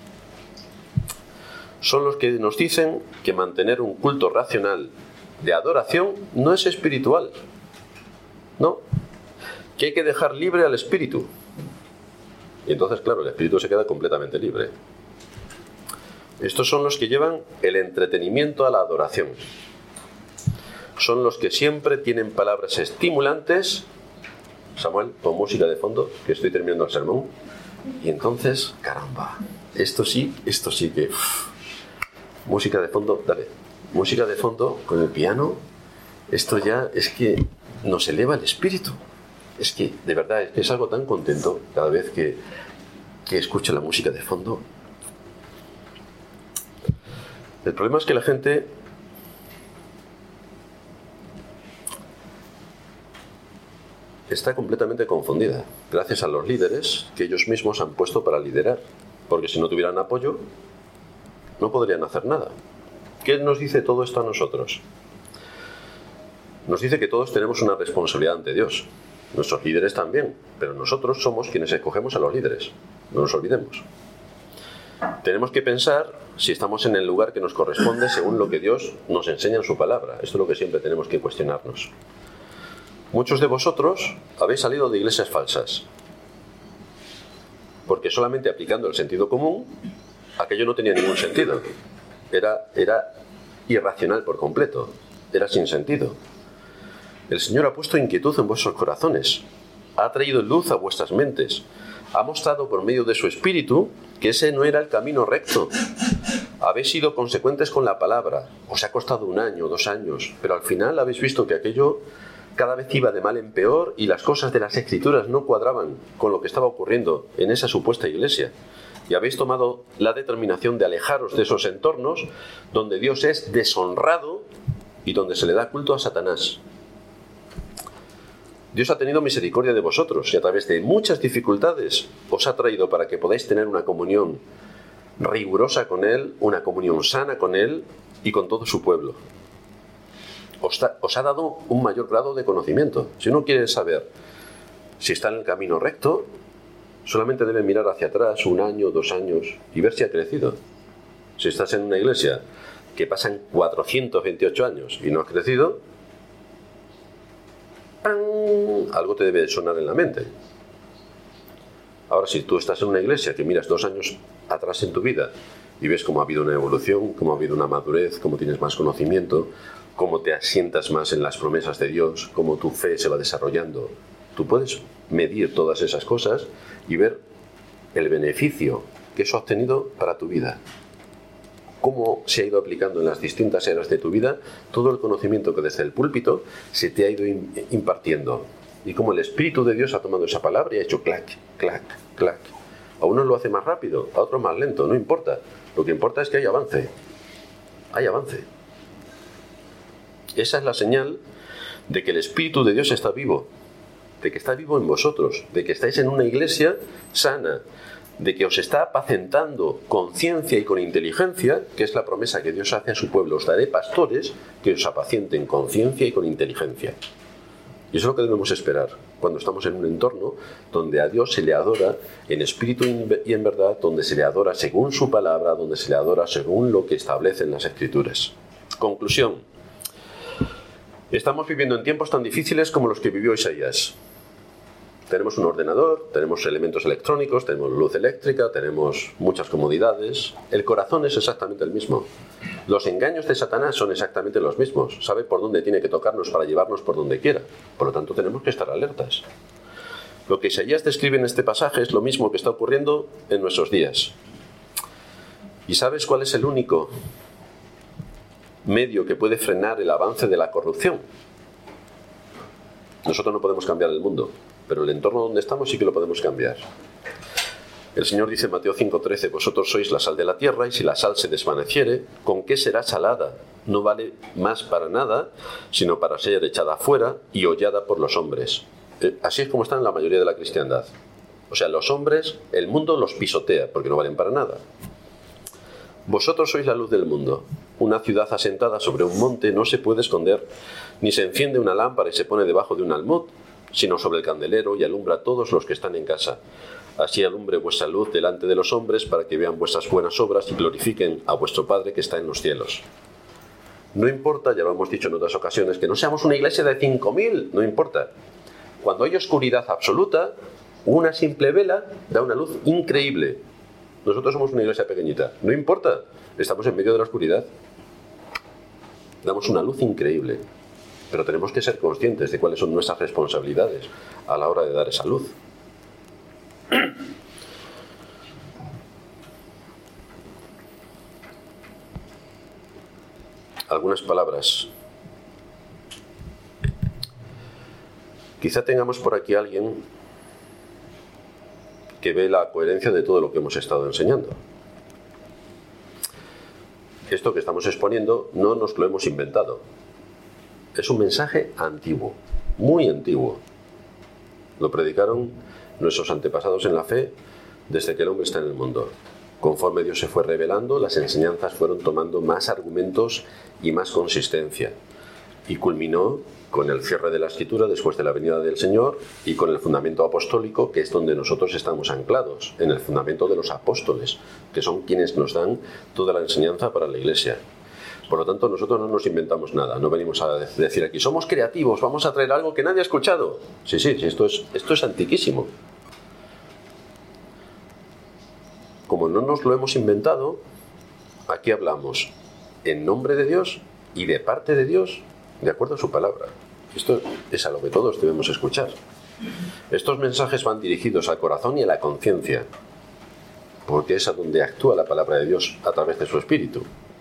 Speaker 1: Son los que nos dicen que mantener un culto racional de adoración no es espiritual. No. Que hay que dejar libre al espíritu. Y entonces, claro, el espíritu se queda completamente libre. Estos son los que llevan el entretenimiento a la adoración. Son los que siempre tienen palabras estimulantes. Samuel, con música de fondo, que estoy terminando el sermón. Y entonces, caramba, esto sí, esto sí que... Uff, música de fondo, dale. Música de fondo con el piano. Esto ya es que nos eleva el espíritu. Es que, de verdad, es que es algo tan contento cada vez que, que escucho la música de fondo. El problema es que la gente está completamente confundida, gracias a los líderes que ellos mismos han puesto para liderar. Porque si no tuvieran apoyo, no podrían hacer nada. ¿Qué nos dice todo esto a nosotros? Nos dice que todos tenemos una responsabilidad ante Dios. Nuestros líderes también, pero nosotros somos quienes escogemos a los líderes. No nos olvidemos. Tenemos que pensar si estamos en el lugar que nos corresponde según lo que Dios nos enseña en su palabra. Esto es lo que siempre tenemos que cuestionarnos. Muchos de vosotros habéis salido de iglesias falsas, porque solamente aplicando el sentido común, aquello no tenía ningún sentido. Era, era irracional por completo, era sin sentido. El Señor ha puesto inquietud en vuestros corazones, ha traído luz a vuestras mentes, ha mostrado por medio de su Espíritu que ese no era el camino recto. Habéis sido consecuentes con la palabra, os ha costado un año, dos años, pero al final habéis visto que aquello cada vez iba de mal en peor y las cosas de las Escrituras no cuadraban con lo que estaba ocurriendo en esa supuesta iglesia. Y habéis tomado la determinación de alejaros de esos entornos donde Dios es deshonrado y donde se le da culto a Satanás. Dios ha tenido misericordia de vosotros y a través de muchas dificultades os ha traído para que podáis tener una comunión rigurosa con Él, una comunión sana con Él y con todo su pueblo. Os, da, os ha dado un mayor grado de conocimiento. Si uno quiere saber si está en el camino recto, solamente debe mirar hacia atrás un año, dos años y ver si ha crecido. Si estás en una iglesia que pasan cuatrocientos veintiocho años y no has crecido, ¡pam!, algo te debe sonar en la mente. Ahora, si tú estás en una iglesia que miras dos años atrás en tu vida y ves cómo ha habido una evolución, cómo ha habido una madurez, cómo tienes más conocimiento, cómo te asientas más en las promesas de Dios, cómo tu fe se va desarrollando. Tú puedes medir todas esas cosas y ver el beneficio que eso ha obtenido para tu vida. Cómo se ha ido aplicando en las distintas eras de tu vida todo el conocimiento que desde el púlpito se te ha ido impartiendo. Y cómo el Espíritu de Dios ha tomado esa palabra y ha hecho clac, clac, clac. A uno lo hace más rápido, a otro más lento, no importa. Lo que importa es que hay avance. Hay avance. Esa es la señal de que el Espíritu de Dios está vivo, de que está vivo en vosotros, de que estáis en una iglesia sana, de que os está apacentando con ciencia y con inteligencia, que es la promesa que Dios hace a su pueblo. Os daré pastores que os apacienten con ciencia y con inteligencia. Y eso es lo que debemos esperar cuando estamos en un entorno donde a Dios se le adora en espíritu y en verdad, donde se le adora según su palabra, donde se le adora según lo que establecen las Escrituras. Conclusión. Estamos viviendo en tiempos tan difíciles como los que vivió Isaías. Tenemos un ordenador, tenemos elementos electrónicos, tenemos luz eléctrica, tenemos muchas comodidades. El corazón es exactamente el mismo. Los engaños de Satanás son exactamente los mismos. Sabe por dónde tiene que tocarnos para llevarnos por donde quiera. Por lo tanto, tenemos que estar alertas. Lo que Isaías describe en este pasaje es lo mismo que está ocurriendo en nuestros días. ¿Y sabes cuál es el único medio que puede frenar el avance de la corrupción? Nosotros no podemos cambiar el mundo, pero el entorno donde estamos sí que lo podemos cambiar. El Señor dice en Mateo cinco trece, vosotros sois la sal de la tierra, y si la sal se desvaneciere, ¿con qué será salada? No vale más para nada, sino para ser echada afuera y hollada por los hombres. Así es como está en la mayoría de la cristiandad. O sea, los hombres, el mundo los pisotea, porque no valen para nada. Vosotros sois la luz del mundo. Una ciudad asentada sobre un monte no se puede esconder, ni se enciende una lámpara y se pone debajo de un almud, sino sobre el candelero y alumbra a todos los que están en casa. Así alumbre vuestra luz delante de los hombres para que vean vuestras buenas obras y glorifiquen a vuestro Padre que está en los cielos. No importa, ya lo hemos dicho en otras ocasiones, que no seamos una iglesia de cinco mil, no importa. Cuando hay oscuridad absoluta, una simple vela da una luz increíble. Nosotros somos una iglesia pequeñita, no importa, estamos en medio de la oscuridad. Damos una luz increíble, pero tenemos que ser conscientes de cuáles son nuestras responsabilidades a la hora de dar esa luz. Algunas palabras. Quizá tengamos por aquí alguien que ve la coherencia de todo lo que hemos estado enseñando. Esto que estamos exponiendo no nos lo hemos inventado. Es un mensaje antiguo, muy antiguo. Lo predicaron nuestros antepasados en la fe desde que el hombre está en el mundo. Conforme Dios se fue revelando, las enseñanzas fueron tomando más argumentos y más consistencia. Y culminó con el cierre de la Escritura después de la venida del Señor y con el fundamento apostólico, que es donde nosotros estamos anclados, en el fundamento de los apóstoles, que son quienes nos dan toda la enseñanza para la Iglesia. Por lo tanto, nosotros no nos inventamos nada, no venimos a decir aquí, somos creativos, vamos a traer algo que nadie ha escuchado. Sí, sí, sí, esto es, esto es antiquísimo. Como no nos lo hemos inventado, aquí hablamos en nombre de Dios y de parte de Dios, de acuerdo a su palabra. Esto es a lo que todos debemos escuchar. Estos mensajes van dirigidos al corazón y a la conciencia, porque es a donde actúa la palabra de Dios a través de su Espíritu.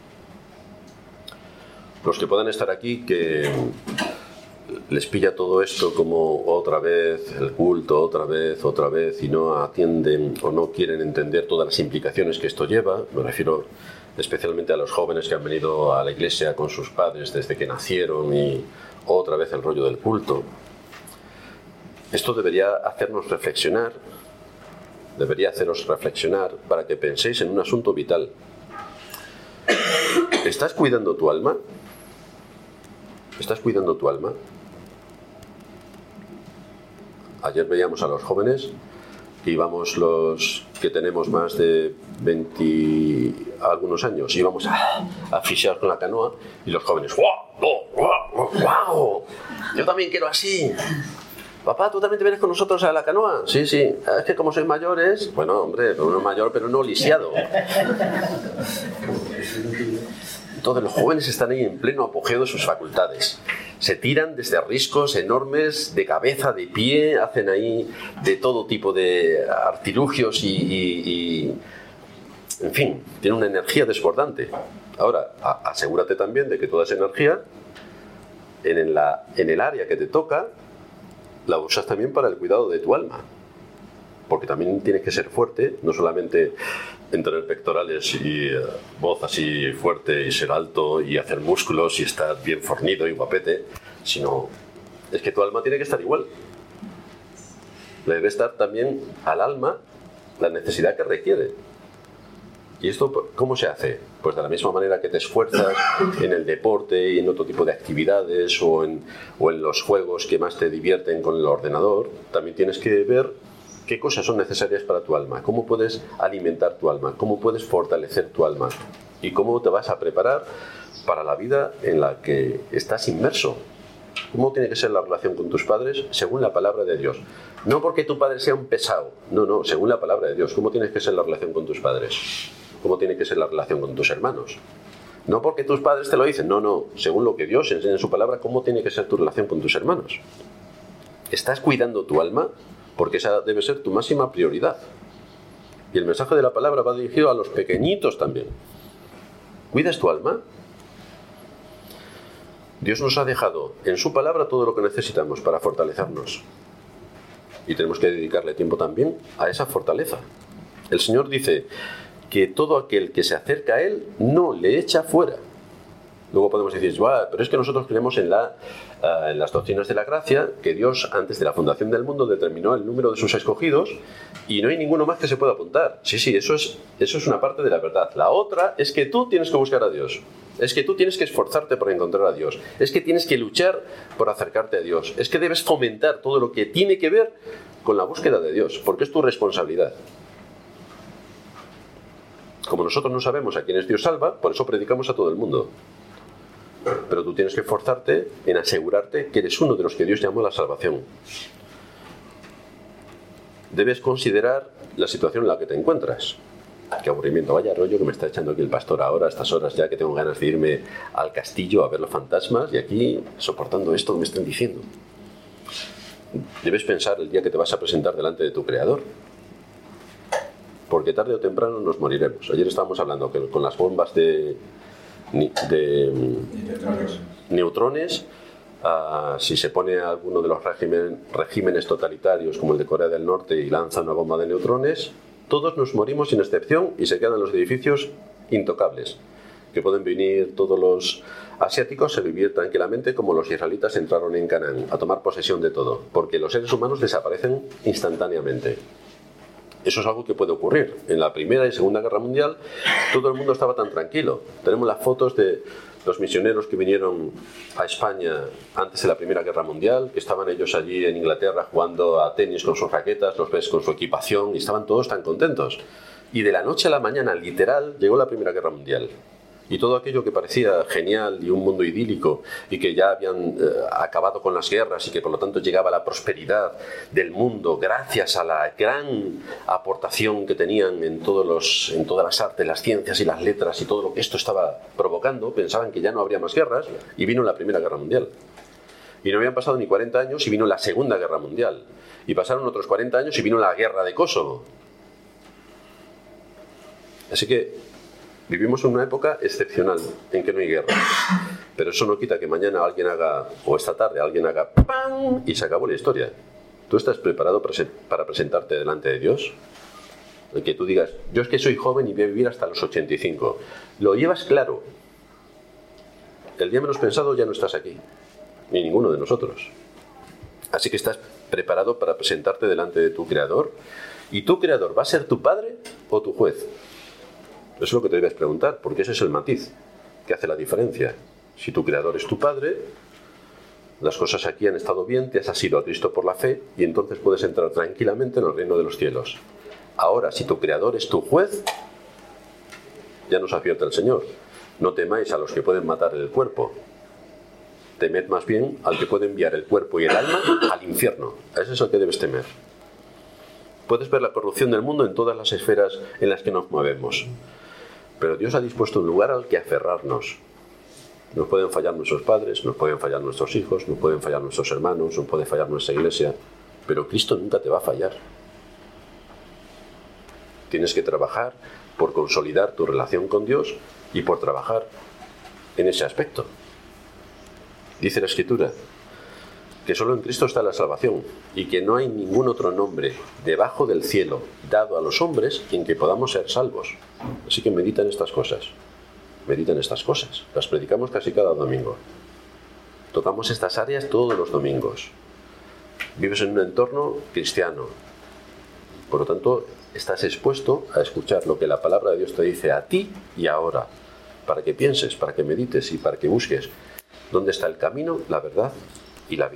Speaker 1: Los que puedan estar aquí, que les pilla todo esto como otra vez, el culto, otra vez, otra vez, y no atienden o no quieren entender todas las implicaciones que esto lleva, me refiero especialmente a los jóvenes que han venido a la iglesia con sus padres desde que nacieron y otra vez el rollo del culto. Esto debería hacernos reflexionar, debería haceros reflexionar para que penséis en un asunto vital. ¿Estás cuidando tu alma? ¿Estás cuidando tu alma? Ayer veíamos a los jóvenes, que íbamos los que tenemos más de veinte algunos años, íbamos a, a fisear con la canoa y los jóvenes, ¡guau! ¡Guau! ¡Guau! ¡Yo también quiero así! papá, ¿tú también te vienes con nosotros a la canoa? Sí, sí, es que como sois mayores, bueno, hombre, uno es mayor pero no lisiado. Entonces los jóvenes están ahí en pleno apogeo de sus facultades. Se tiran desde riscos enormes, de cabeza, de pie, hacen ahí de todo tipo de artilugios y, y, y en fin, tienen una energía desbordante. Ahora, a, asegúrate también de que toda esa energía, en, la, en el área que te toca, la usas también para el cuidado de tu alma. Porque también tienes que ser fuerte, no solamente en tener pectorales y uh, voz así fuerte y ser alto y hacer músculos y estar bien fornido y guapete, sino es que tu alma tiene que estar igual. Le debe estar también al alma la necesidad que requiere. ¿Y esto cómo se hace? Pues de la misma manera que te esfuerzas en el deporte y en otro tipo de actividades o en, o en los juegos que más te divierten con el ordenador, también tienes que ver qué cosas son necesarias para tu alma, cómo puedes alimentar tu alma, cómo puedes fortalecer tu alma y cómo te vas a preparar para la vida en la que estás inmerso. ¿Cómo tiene que ser la relación con tus padres según la palabra de Dios? No porque tu padre sea un pesado, no, no, según la palabra de Dios. ¿Cómo tiene que ser la relación con tus padres? ¿Cómo tiene que ser la relación con tus hermanos? No porque tus padres te lo dicen, no, no, según lo que Dios enseña en su palabra, ¿cómo tiene que ser tu relación con tus hermanos? ¿Estás cuidando tu alma? Porque esa debe ser tu máxima prioridad. Y el mensaje de la palabra va dirigido a los pequeñitos también. ¿Cuidas tu alma? Dios nos ha dejado en su palabra todo lo que necesitamos para fortalecernos. Y tenemos que dedicarle tiempo también a esa fortaleza. El Señor dice que todo aquel que se acerca a Él no le echa fuera. Luego podemos decir, pero es que nosotros creemos en, la, uh, en las doctrinas de la gracia, que Dios antes de la fundación del mundo determinó el número de sus escogidos y no hay ninguno más que se pueda apuntar. Sí, sí, eso es, eso es una parte de la verdad. La otra es que tú tienes que buscar a Dios. Es que tú tienes que esforzarte por encontrar a Dios. Es que tienes que luchar por acercarte a Dios. Es que debes fomentar todo lo que tiene que ver con la búsqueda de Dios, porque es tu responsabilidad. Como nosotros no sabemos a quién es Dios salva, por eso predicamos a todo el mundo. Pero tú tienes que esforzarte en asegurarte que eres uno de los que Dios llamó a la salvación. Debes considerar la situación en la que te encuentras. Qué aburrimiento, vaya rollo que me está echando aquí el pastor ahora, a estas horas ya que tengo ganas de irme al castillo a ver los fantasmas y aquí soportando esto que me están diciendo. Debes pensar el día que te vas a presentar delante de tu Creador. Porque tarde o temprano nos moriremos. Ayer estábamos hablando que con las bombas de... de neutrones, neutrones uh, si se pone a alguno de los régimen, regímenes totalitarios como el de Corea del Norte y lanza una bomba de neutrones, todos nos morimos sin excepción y se quedan los edificios intocables, que pueden venir todos los asiáticos a vivir tranquilamente como los israelitas entraron en Canaán, a tomar posesión de todo, porque los seres humanos desaparecen instantáneamente. Eso es algo que puede ocurrir. En la Primera y Segunda Guerra Mundial todo el mundo estaba tan tranquilo. Tenemos las fotos de los misioneros que vinieron a España antes de la Primera Guerra Mundial, que estaban ellos allí en Inglaterra jugando a tenis con sus raquetas, los ves con su equipación, y estaban todos tan contentos. Y de la noche a la mañana, literal, llegó la Primera Guerra Mundial. Y todo aquello que parecía genial y un mundo idílico y que ya habían eh, acabado con las guerras y que por lo tanto llegaba la prosperidad del mundo gracias a la gran aportación que tenían en, todos los, en todas las artes, las ciencias y las letras y todo lo que esto estaba provocando, pensaban que ya no habría más guerras y vino la Primera Guerra Mundial. Y no habían pasado ni cuarenta años y vino la Segunda Guerra Mundial. Y pasaron otros cuarenta años y vino la Guerra de Kosovo. Así que vivimos en una época excepcional en que no hay guerra, pero eso no quita que mañana alguien haga, o esta tarde alguien haga ¡pam! Y se acabó la historia. ¿Tú estás preparado para presentarte delante de Dios? El que tú digas, yo es que soy joven y voy a vivir hasta los ochenta y cinco. Lo llevas claro. El día menos pensado ya no estás aquí, ni ninguno de nosotros. Así que estás preparado para presentarte delante de tu Creador. ¿Y tu Creador va a ser tu padre o tu juez? Eso es lo que te debes preguntar, porque ese es el matiz que hace la diferencia. Si tu Creador es tu Padre, las cosas aquí han estado bien, te has asido a Cristo por la fe y entonces puedes entrar tranquilamente en el reino de los cielos. Ahora, si tu Creador es tu juez, ya nos advierte el Señor: no temáis a los que pueden matar el cuerpo, Temed más bien al que puede enviar el cuerpo y el alma al infierno. A ese es el que debes temer. Puedes ver la corrupción del mundo en todas las esferas en las que nos movemos. Pero Dios ha dispuesto un lugar al que aferrarnos. Nos pueden fallar nuestros padres, nos pueden fallar nuestros hijos, nos pueden fallar nuestros hermanos, nos puede fallar nuestra iglesia. Pero Cristo nunca te va a fallar. Tienes que trabajar por consolidar tu relación con Dios y por trabajar en ese aspecto. Dice la Escritura que solo en Cristo está la salvación y que no hay ningún otro nombre debajo del cielo dado a los hombres en que podamos ser salvos. Así que medita en estas cosas. Medita en estas cosas. Las predicamos casi cada domingo. Tocamos estas áreas todos los domingos. Vives en un entorno cristiano. Por lo tanto, estás expuesto a escuchar lo que la palabra de Dios te dice a ti y ahora, para que pienses, para que medites y para que busques dónde está el camino, la verdad y la vida.